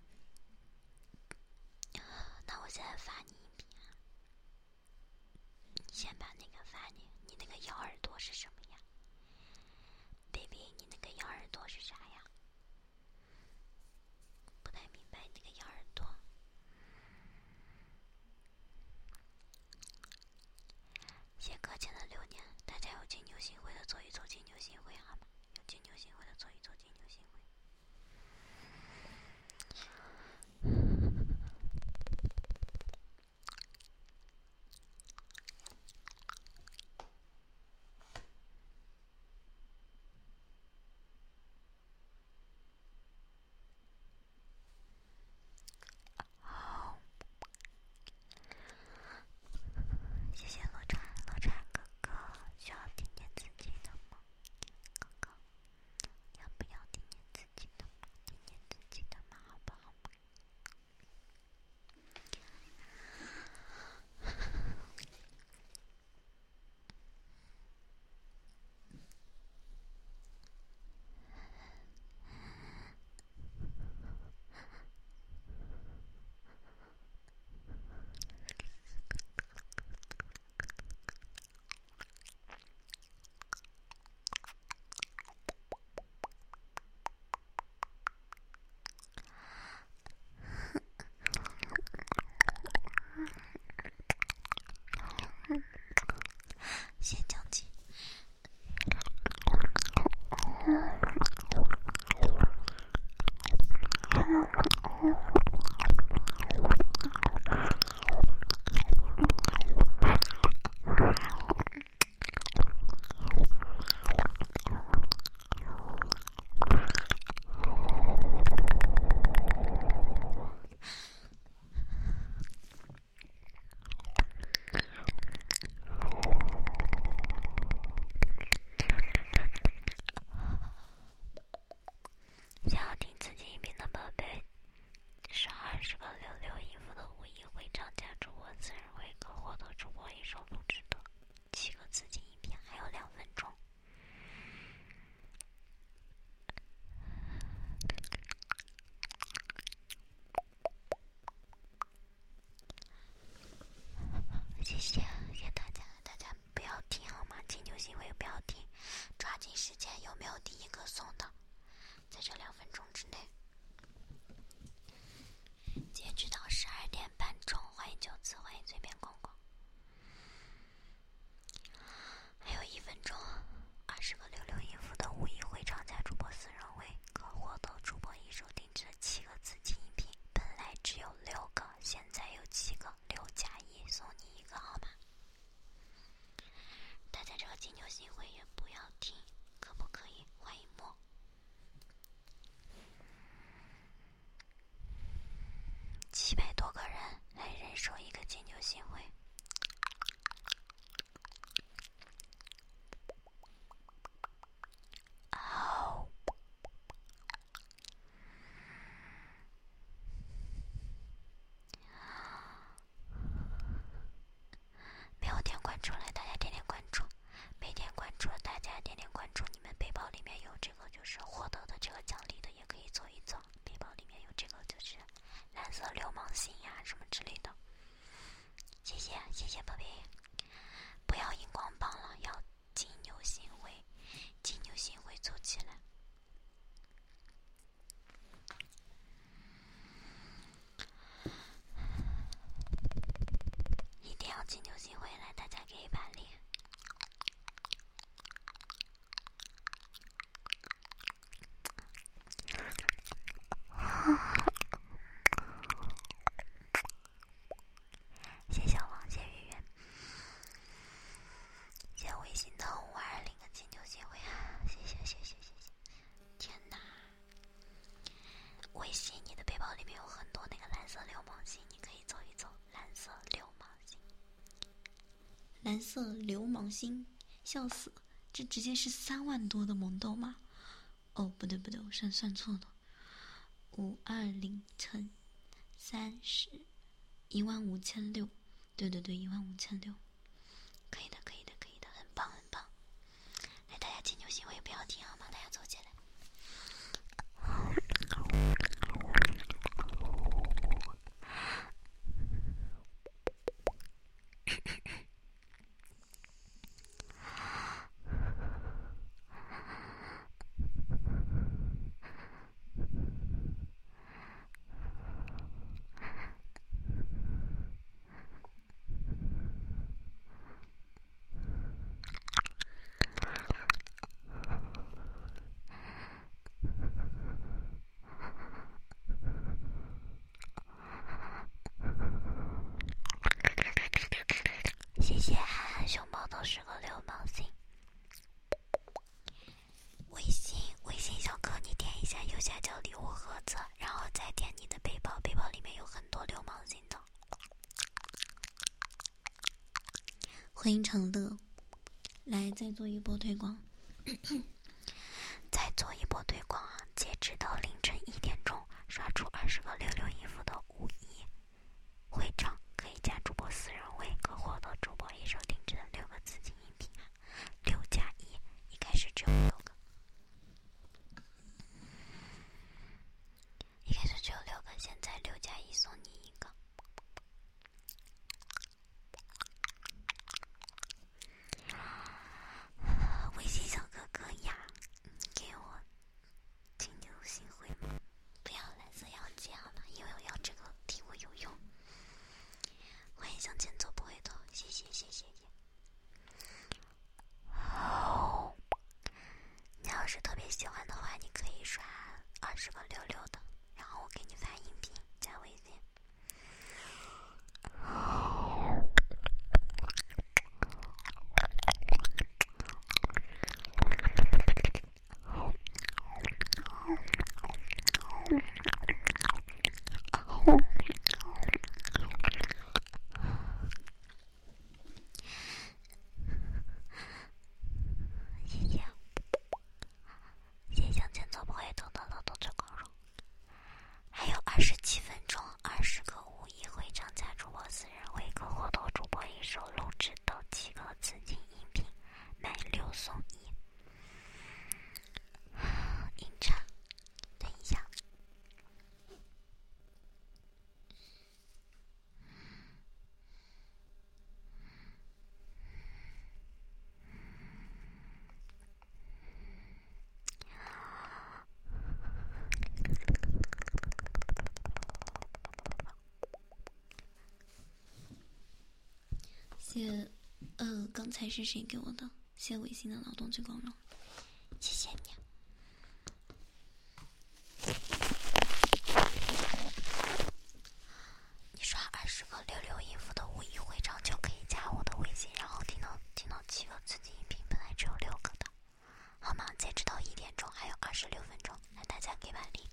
那我现在发你一遍，你先把那个发你，你那个咬耳朵是什么呀 ？baby， 你那个咬耳朵是啥呀？不太明白那个咬耳朵。谢搁浅了六年，大家有金牛协会的做一做金牛协会好吗？有金牛协会的做一做金牛协会。好，谢谢罗川，罗川哥哥，需要听见自己的吗？哥哥，要不要听见自己的？听见自己的吗？好不好？谢谢江琪。想要听自己音频的宝贝，上二十个六六衣服的五一会涨价主播私人会可获得主播一手录制的七个自己音频，还有两分钟。谢谢，谢谢大家，大家不要停好吗？金牛协会不要停，抓紧时间，有没有第一个送的？在这两分钟之内，截止到十二点半钟，欢迎九次，欢迎随便逛逛。还有一分钟，二十个六六音符的五一会涨价主播私人会可获得主播一手定制的七个自己音频，本来只有六个，现在有七个，六加一送你一个，好吗？大家这个金牛协会也不要停，可不可以？欢迎莫。七百多个人来人手一个金牛协会。哦，没有点关注了，大家点点关注。没点关注了，大家点点关注。你们背包里面有这个，就是获得的这个奖励的，也可以做一做。背包里面有这个，就是蓝色流氓星呀什么之类的。谢谢。 微信，你的背包里面有很多那个蓝色流氓星，你可以走一走。蓝色流氓星，蓝色流氓星，笑死！这直接是三万多的萌豆吗？哦，不对不对，我算算错了，五二零乘三十，一万五千六。对对对，一万五千六，可以的可以的可以的，很棒很棒。来，大家请牛行为不要停好吗？大家走起来。谢谢憨憨熊猫的十个流氓星。微信微信小哥，你点一下右下角礼物盒子，然后再点你的背包，背包里面有很多流氓星的。欢迎长乐，来再做一波推广，再做一波推广啊！截止到凌晨一点钟，刷出二十个六六衣服的五一会长，可以加主播私人位，可获得主播一手定制的六个紫金音频啊！六加一，一开始只有六个，一开始只有六个，现在六加一送你一个。微信小哥哥呀，给我听牛行会吗？不要蓝色妖姬好了，因为我要这个替我有用。欢迎向前走不回头，谢谢谢谢谢。哦，你要是特别喜欢的话，你可以刷二十个六六的，然后我给你发音频加微信。谢谢，谢谢向前走不回头的老豆最光荣。还有二十七分钟，二十个五一会场加主播私人位，可获得主播一手录制的七个紫金音频，买六送一。饮茶，等一下。谢，呃，刚才是谁给我的？谢微信的劳动最光荣，谢谢你。你刷二十个六六音符的五一会场就可以加我的微信，然后听到听到七个自己音频，本来只有六个的，好吗？截止到一点钟，还有二十六分钟，来大家给把力。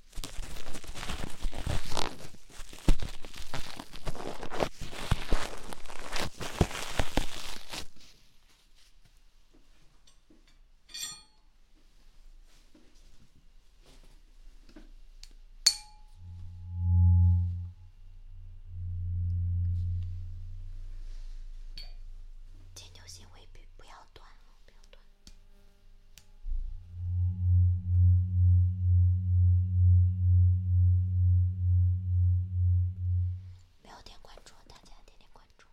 请牛行为不要断哦，不要断。没有点关注，大家点点关注。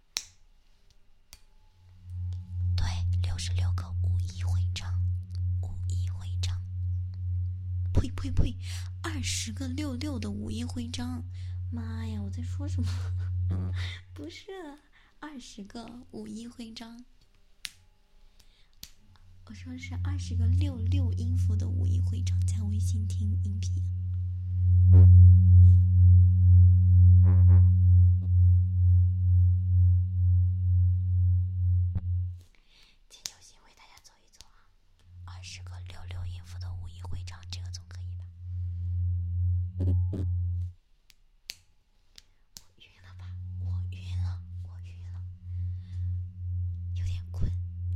对，六十六个五一会场，五一会场。呸呸呸！二十个六六的五一徽章，妈呀！我在说什么？不是，二十个五一徽章。我说是二十个六六音符的五一徽章，加微信听音频。请牛行为大家走一走啊！二十个六六音符的五一徽章，这个总可以吧？ 晕了吧？我晕了，我晕了，有点困。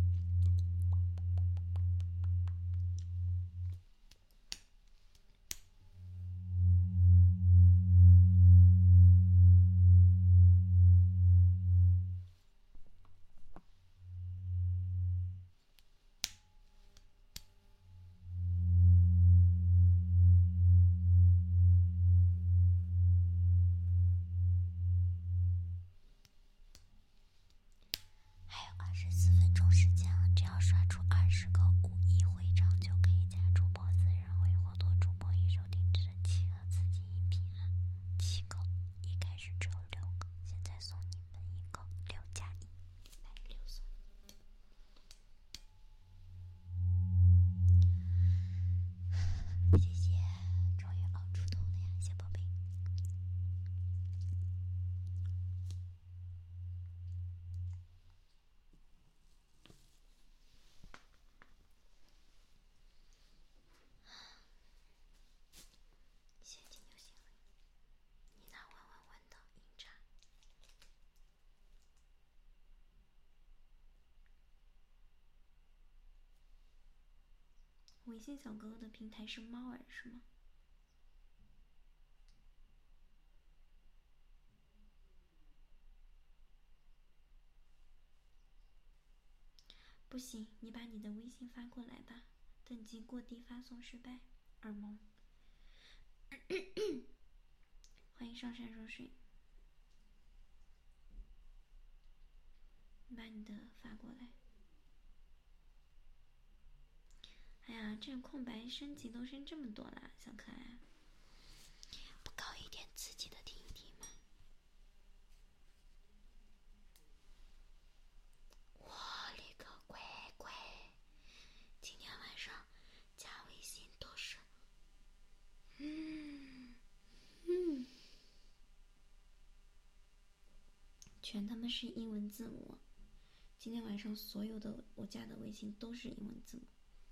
还有二十四分钟时间了，只要刷出二十个五亿徽章，就可以加主播私人为获得主播一手定制的七个刺激音频啊！七个，一开始只有六个，现在送你们一个六加一，来六送一。谢谢，终于熬出头了呀，小宝贝。谢谢金牛星辉，你那温温温的饮茶。微信小哥哥的平台是猫耳是吗？不行，你把你的微信发过来吧。等级过低发送失败。耳萌，欢迎上善若水。你把你的发过来。哎呀，这个空白升级都升这么多啦，小可爱，不搞一点刺激的听一听吗？我勒个乖乖！今天晚上加微信都是，嗯嗯，全他妈是英文字母。今天晚上所有的我加的微信都是英文字母。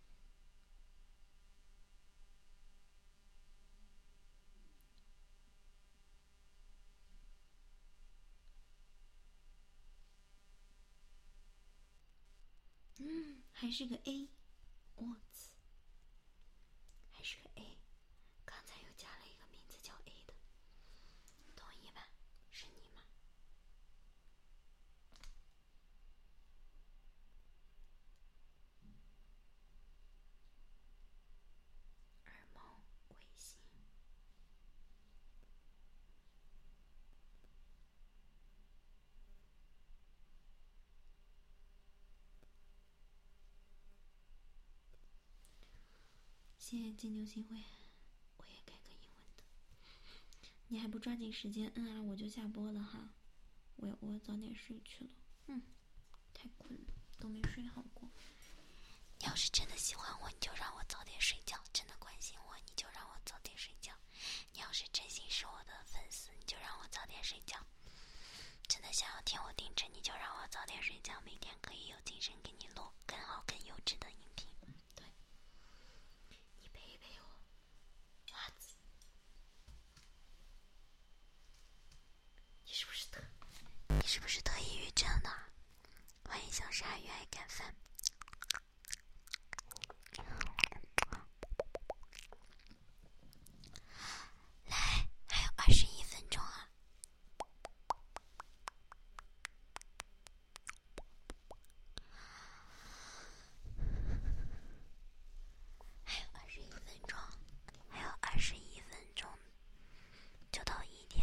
嗯，还是个 A， 我操，还是个 A， 刚才又加了一个名字叫 A 的，同意吧？是你吗？耳萌微信。谢谢金牛星辉，我也改个英文的。你还不抓紧时间嗯啊，我就下播了哈。我我早点睡去了，嗯，太困了，都没睡好过。你要是真的喜欢我，你就让我早点睡觉；真的关心我，你就让我早点睡觉；你要是真心是我的粉丝，你就让我早点睡觉；真的想要听我定制，你就让我早点睡觉，每天可以有精神给你录更好更优质的音频。对，你陪一陪我，袜子，你是不是特，你是不是特抑郁症呢？欢迎小鲨鱼爱干饭。来，还有二十一分钟啊！还有二十一分钟，还有二十一分钟就到一点，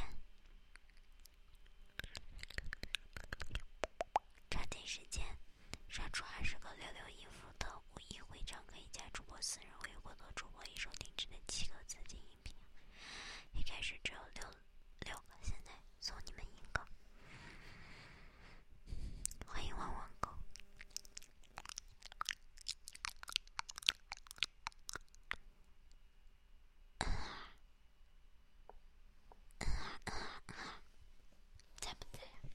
抓紧时间，刷出二十个六六音符的五一徽章，可以加主播私人为获得主播一手定制的七个刺激音频。一开始只有六六个，现在送你们一个。欢迎汪汪狗。在不在呀？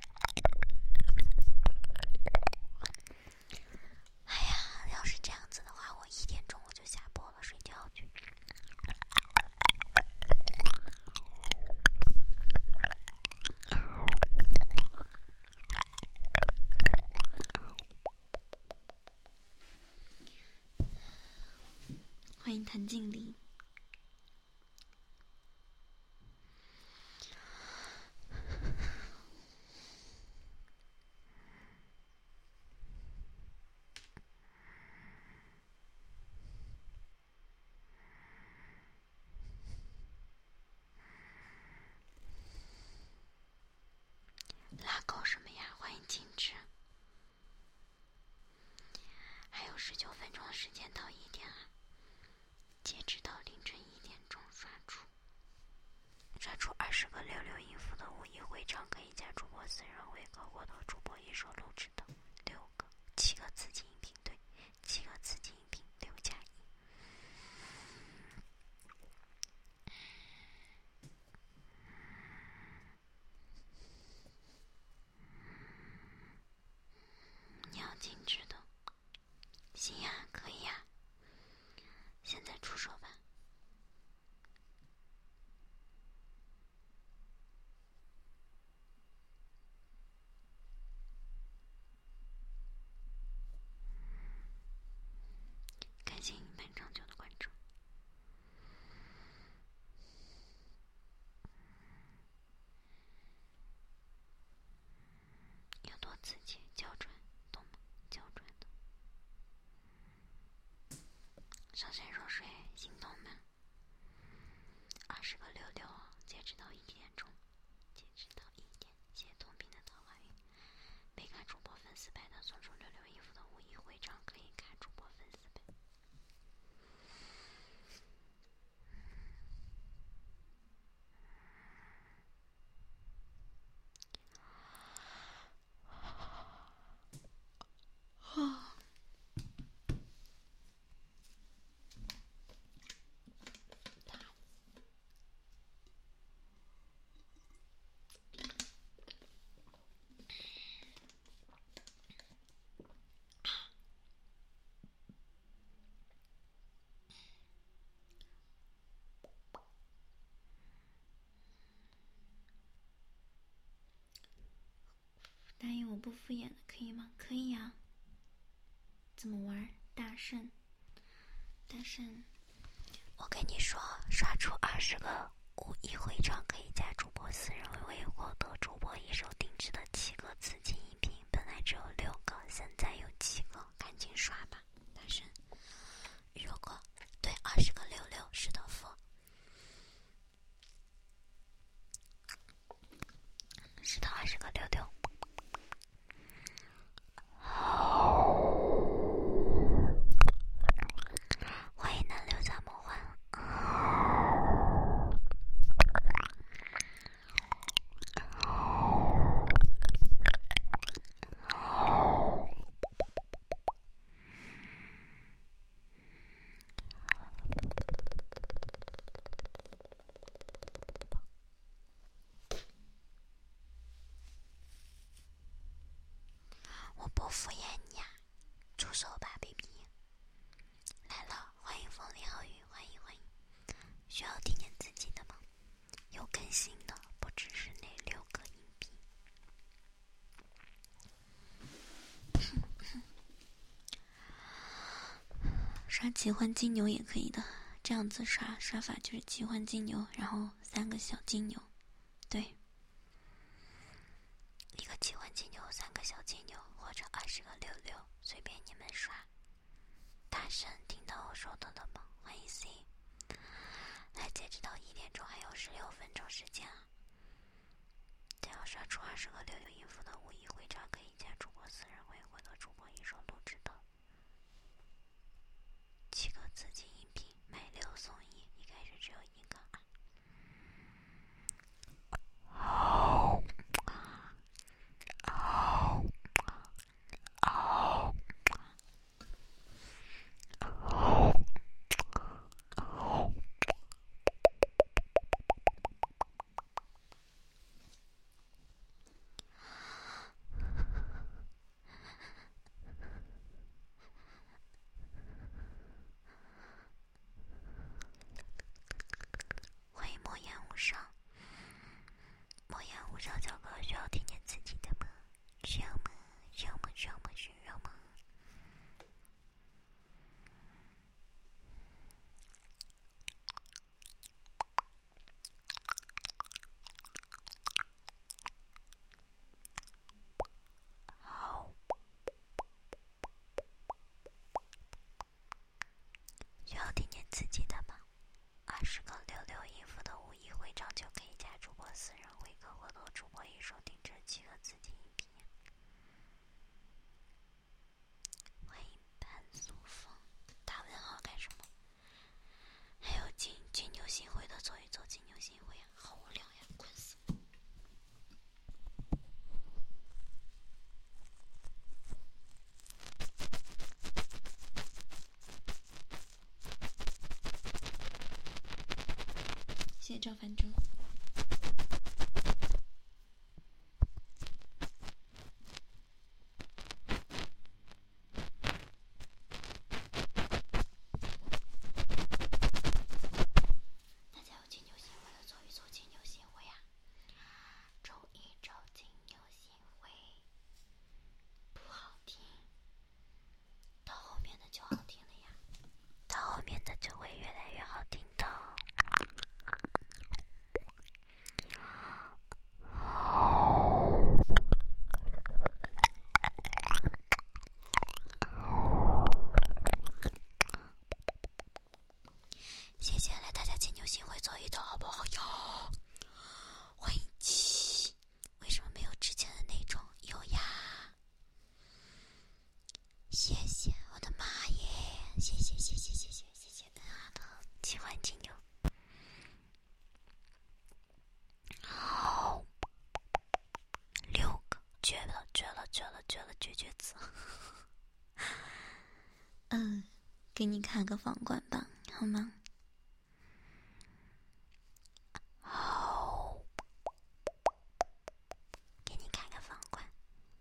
哎呀，要是这样子的话， 迎谭静丽。拉狗什么呀？欢迎静止。还有十九分钟的时间到一点啊，截止到凌晨一点钟刷出，刷出二十个六六音符的五一会场，可以加主播私人微可获得主播一手录制的六个七个刺激音频，对，七个刺激音频六加一。你要静止的，行呀，可以呀，现在出手吧。感谢你们长久的关注。有多刺激？胶转，懂吗？胶转的。上山若水，心动吗？二十个六六，截止到一点钟，截止到一点。谢谢同频的桃花运，没看主播粉丝牌的送出六六衣服的五一会场，可以看主播粉丝牌。答应我不敷衍的，可以吗？可以啊。怎么玩？大圣，大圣，我跟你说，刷出二十个五一会场，可以加主播私人微获得主播一手定制的七个刺激音频，本来只有六个，现在有七个，赶紧刷吧，大圣。如果对二十个六六，是的，佛。是的，二十个六六。欢迎南流加梦幻。我不敷衍你呀、啊，出手吧 baby。 来了，欢迎风里好雨，欢迎欢迎。需要听见自己的吗？有更新的，不只是那六个音频。刷奇幻金牛也可以的，这样子刷刷法就是奇幻金牛，然后三个小金牛，对，一个奇幻金牛，三个小金牛，或者二十个六六，随便你们刷。大声听到我说的了吗？欢迎 C。来，截止到一点钟，还有十六分钟时间啊！只要刷出二十个六六音符的五一会场，可以加主播私人会获得主播一手录制的七个刺激音频，买六送一，一开始只有一个啊。 赵凡中。大家有金牛行为的做一做金牛行为啊，周一周金牛行为不好听，到后面的就好听了呀，到后面的就会越来越好听的。谢谢来大家金牛行会做一做好不好哟？欢迎七，为什么没有之前的那种？有呀，谢谢我的妈耶！谢谢谢谢谢谢谢谢恩啊的喜欢金牛。好，六个，绝了绝了绝了绝了绝绝子！嗯，给你开个房管吧，好吗？好，给你开个房管。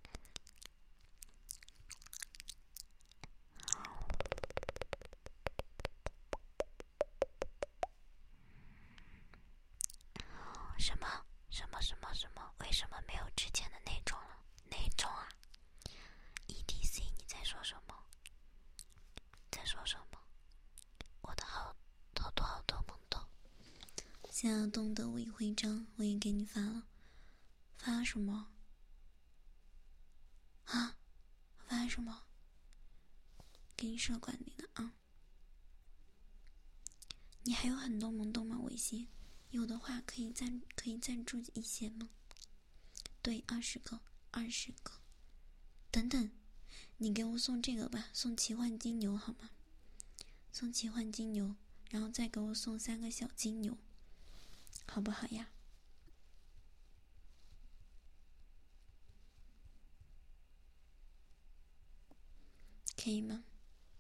什么什么什么什么？为什么没有之前的那种了？哪种啊 ？E D C， 你在说什么？在说什么？我的好好多好多萌豆。现在东的我一徽章我也给你发了，发了什么？啊？发了什么？给你设管理的啊。你还有很多萌豆吗？微信有的话可以赞可以赞助一些吗？对，二十个，二十个。等等，你给我送这个吧，送奇幻金牛好吗？送奇幻金牛，然后再给我送三个小金牛，好不好呀？可以吗？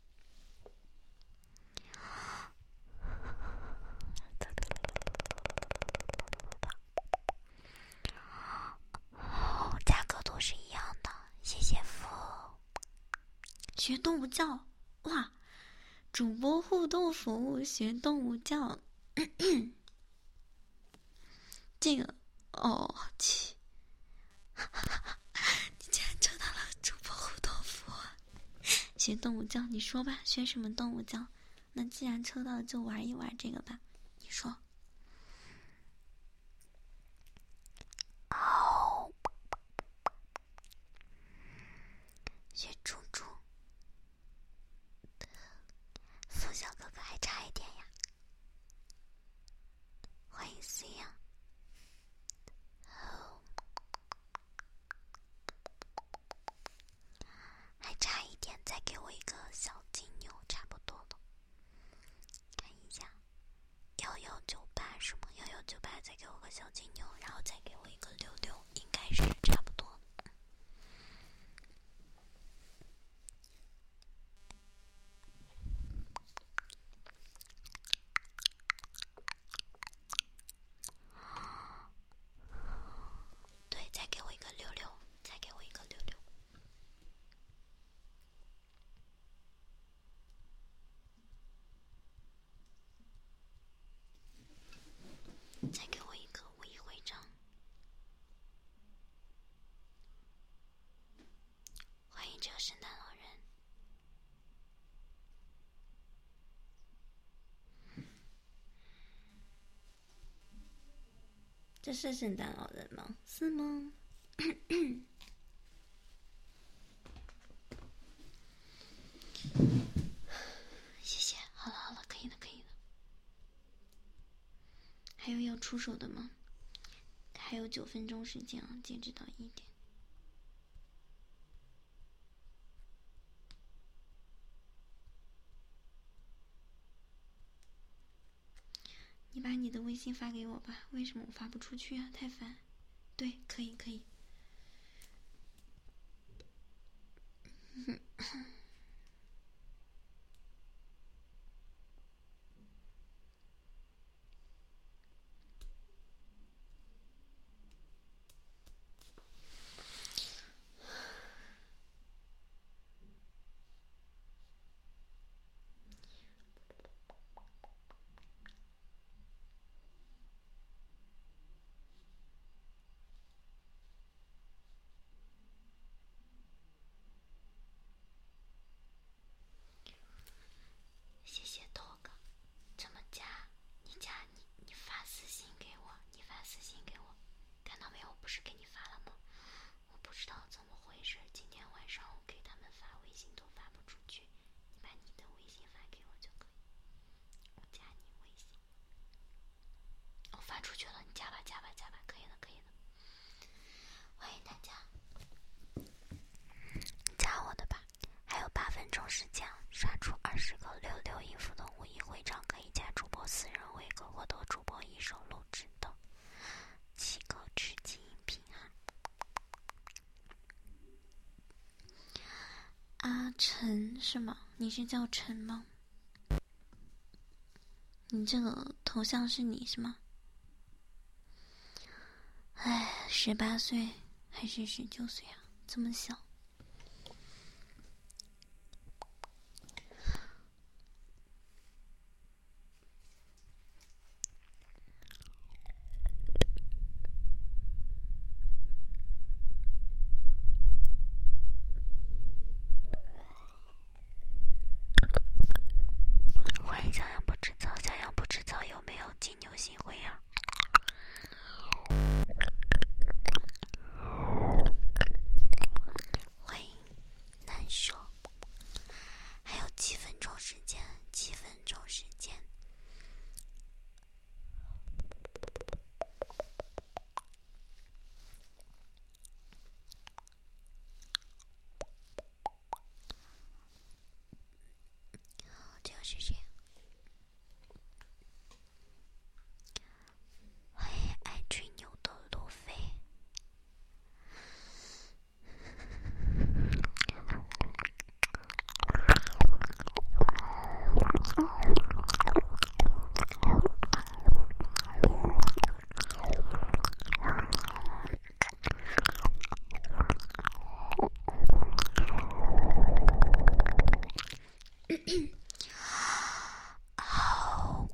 哦，价格都是一样的，谢谢福。学动物叫，哇！主播互动服务学动物叫，这个哦，去！你竟然抽到了主播互动服务，学动物叫，你说吧，学什么动物叫？那既然抽到了，就玩一玩这个吧，你说。哦，学猪猪，付小哥哥还差一点呀。欢迎思阳。哦，还差一点，再给我一个小金牛，差不多了。看一下，幺幺九八是吗？幺幺九八，再给我个小金牛，然后再给我一个六六，应该是差不多。对，再给我一个六六，再给我一个六六。再给我一个五一徽章。欢迎这个圣诞老人。这是圣诞老人吗？是吗？谢谢，好了好了，可以了可以了。还有要出手的吗？还有九分钟时间啊，截止到一点。你把你的微信发给我吧，为什么我发不出去啊？太烦。对，可以可以。 陈是吗？你是叫陈吗？你这个头像是你是吗？哎，十八岁还是十九岁啊？这么小。欢迎小杨不知道，小杨不知道有没有金牛星辉啊？欢迎难说，还有几分钟时间，几分钟时间。这个是谁？欢迎爱吹牛的路飞。好，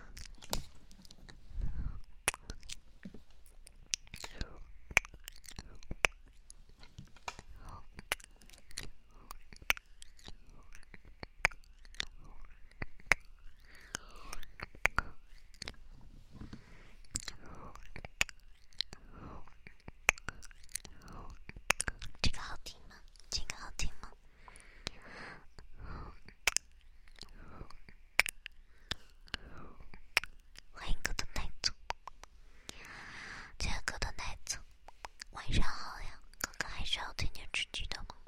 这个好听吗？这个好听吗？欢迎哥的奶祖，这个哥的奶祖，晚上好呀，哥哥还是要天天吃鸡的吗？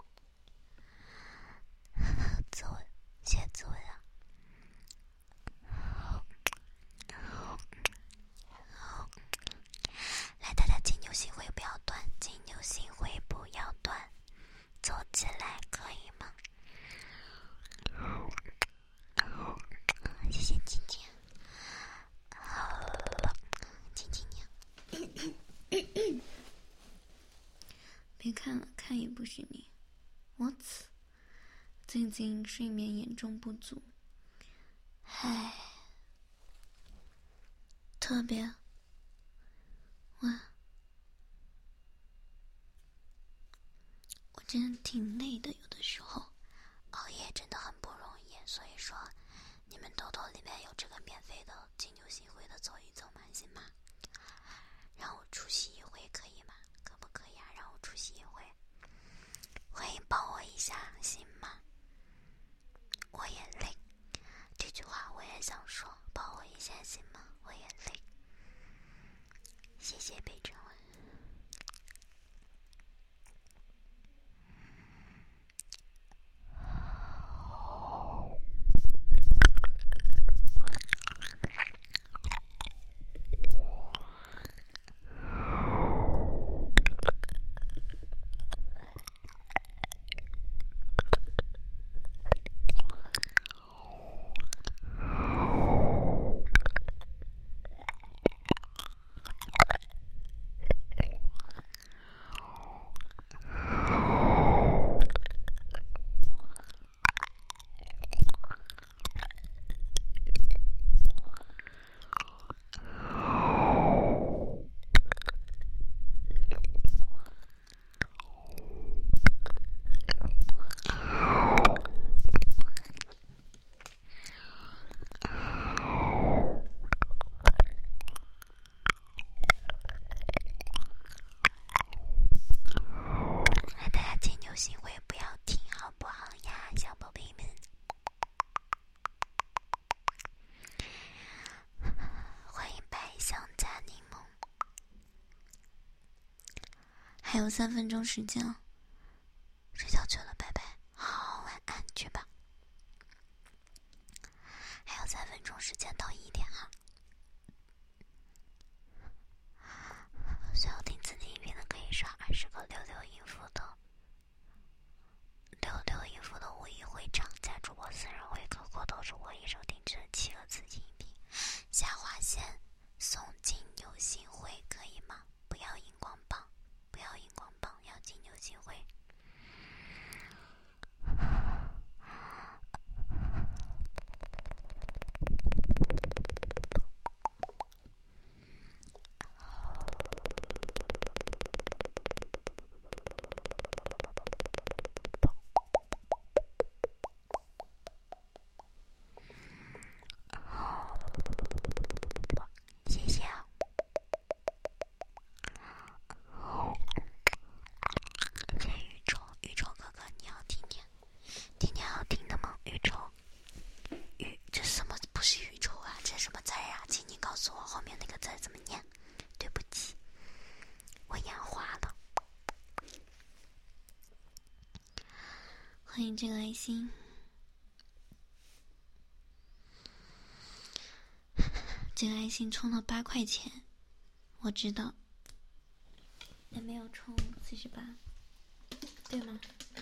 自问，谢谢自问啊。来，大家金牛星辉不要断，金牛星辉不要断，走起来可以吗？谢谢今天。好了，亲亲你。别看了，看也不是你。我此最近睡眠严重不足，唉，特别，我我真的挺累的，有的时候熬夜真的很不容易，所以说你们偷偷里面有这个免费的金牛星辉的走一走嘛，行吗？让我出席一回可以吗？可不可以啊？让我出席一回，欢迎帮我一下行吗？我也累，这句话我也想说，帮我一下行吗？我也累，谢谢北辰文。大家金牛星辉不要停好不好呀，小宝贝们。欢迎百香加柠檬。还有三分钟时间了，睡觉去了，拜拜，好，晚安，去吧。还有三分钟时间到一点哈。想要听自己音频的可以刷二十个六六音符的六六音符的无音欢迎这个爱心。这个爱心充了八块钱，我知道，但没有充四十八，对吗？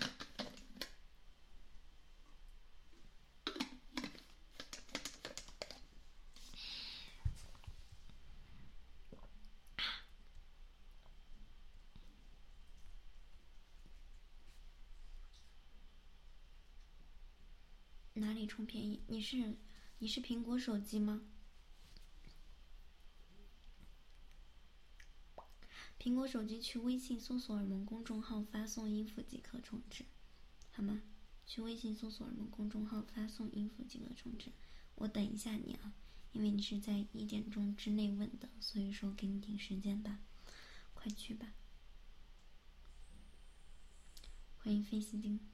哪里充便宜？你是你是苹果手机吗？苹果手机去微信搜索尔蒙公众号发送音符即可充值，好吗？去微信搜索尔蒙公众号发送音符即可充值。我等一下你啊，因为你是在一点钟之内问的，所以说给你点时间吧，快去吧。欢迎费西丁。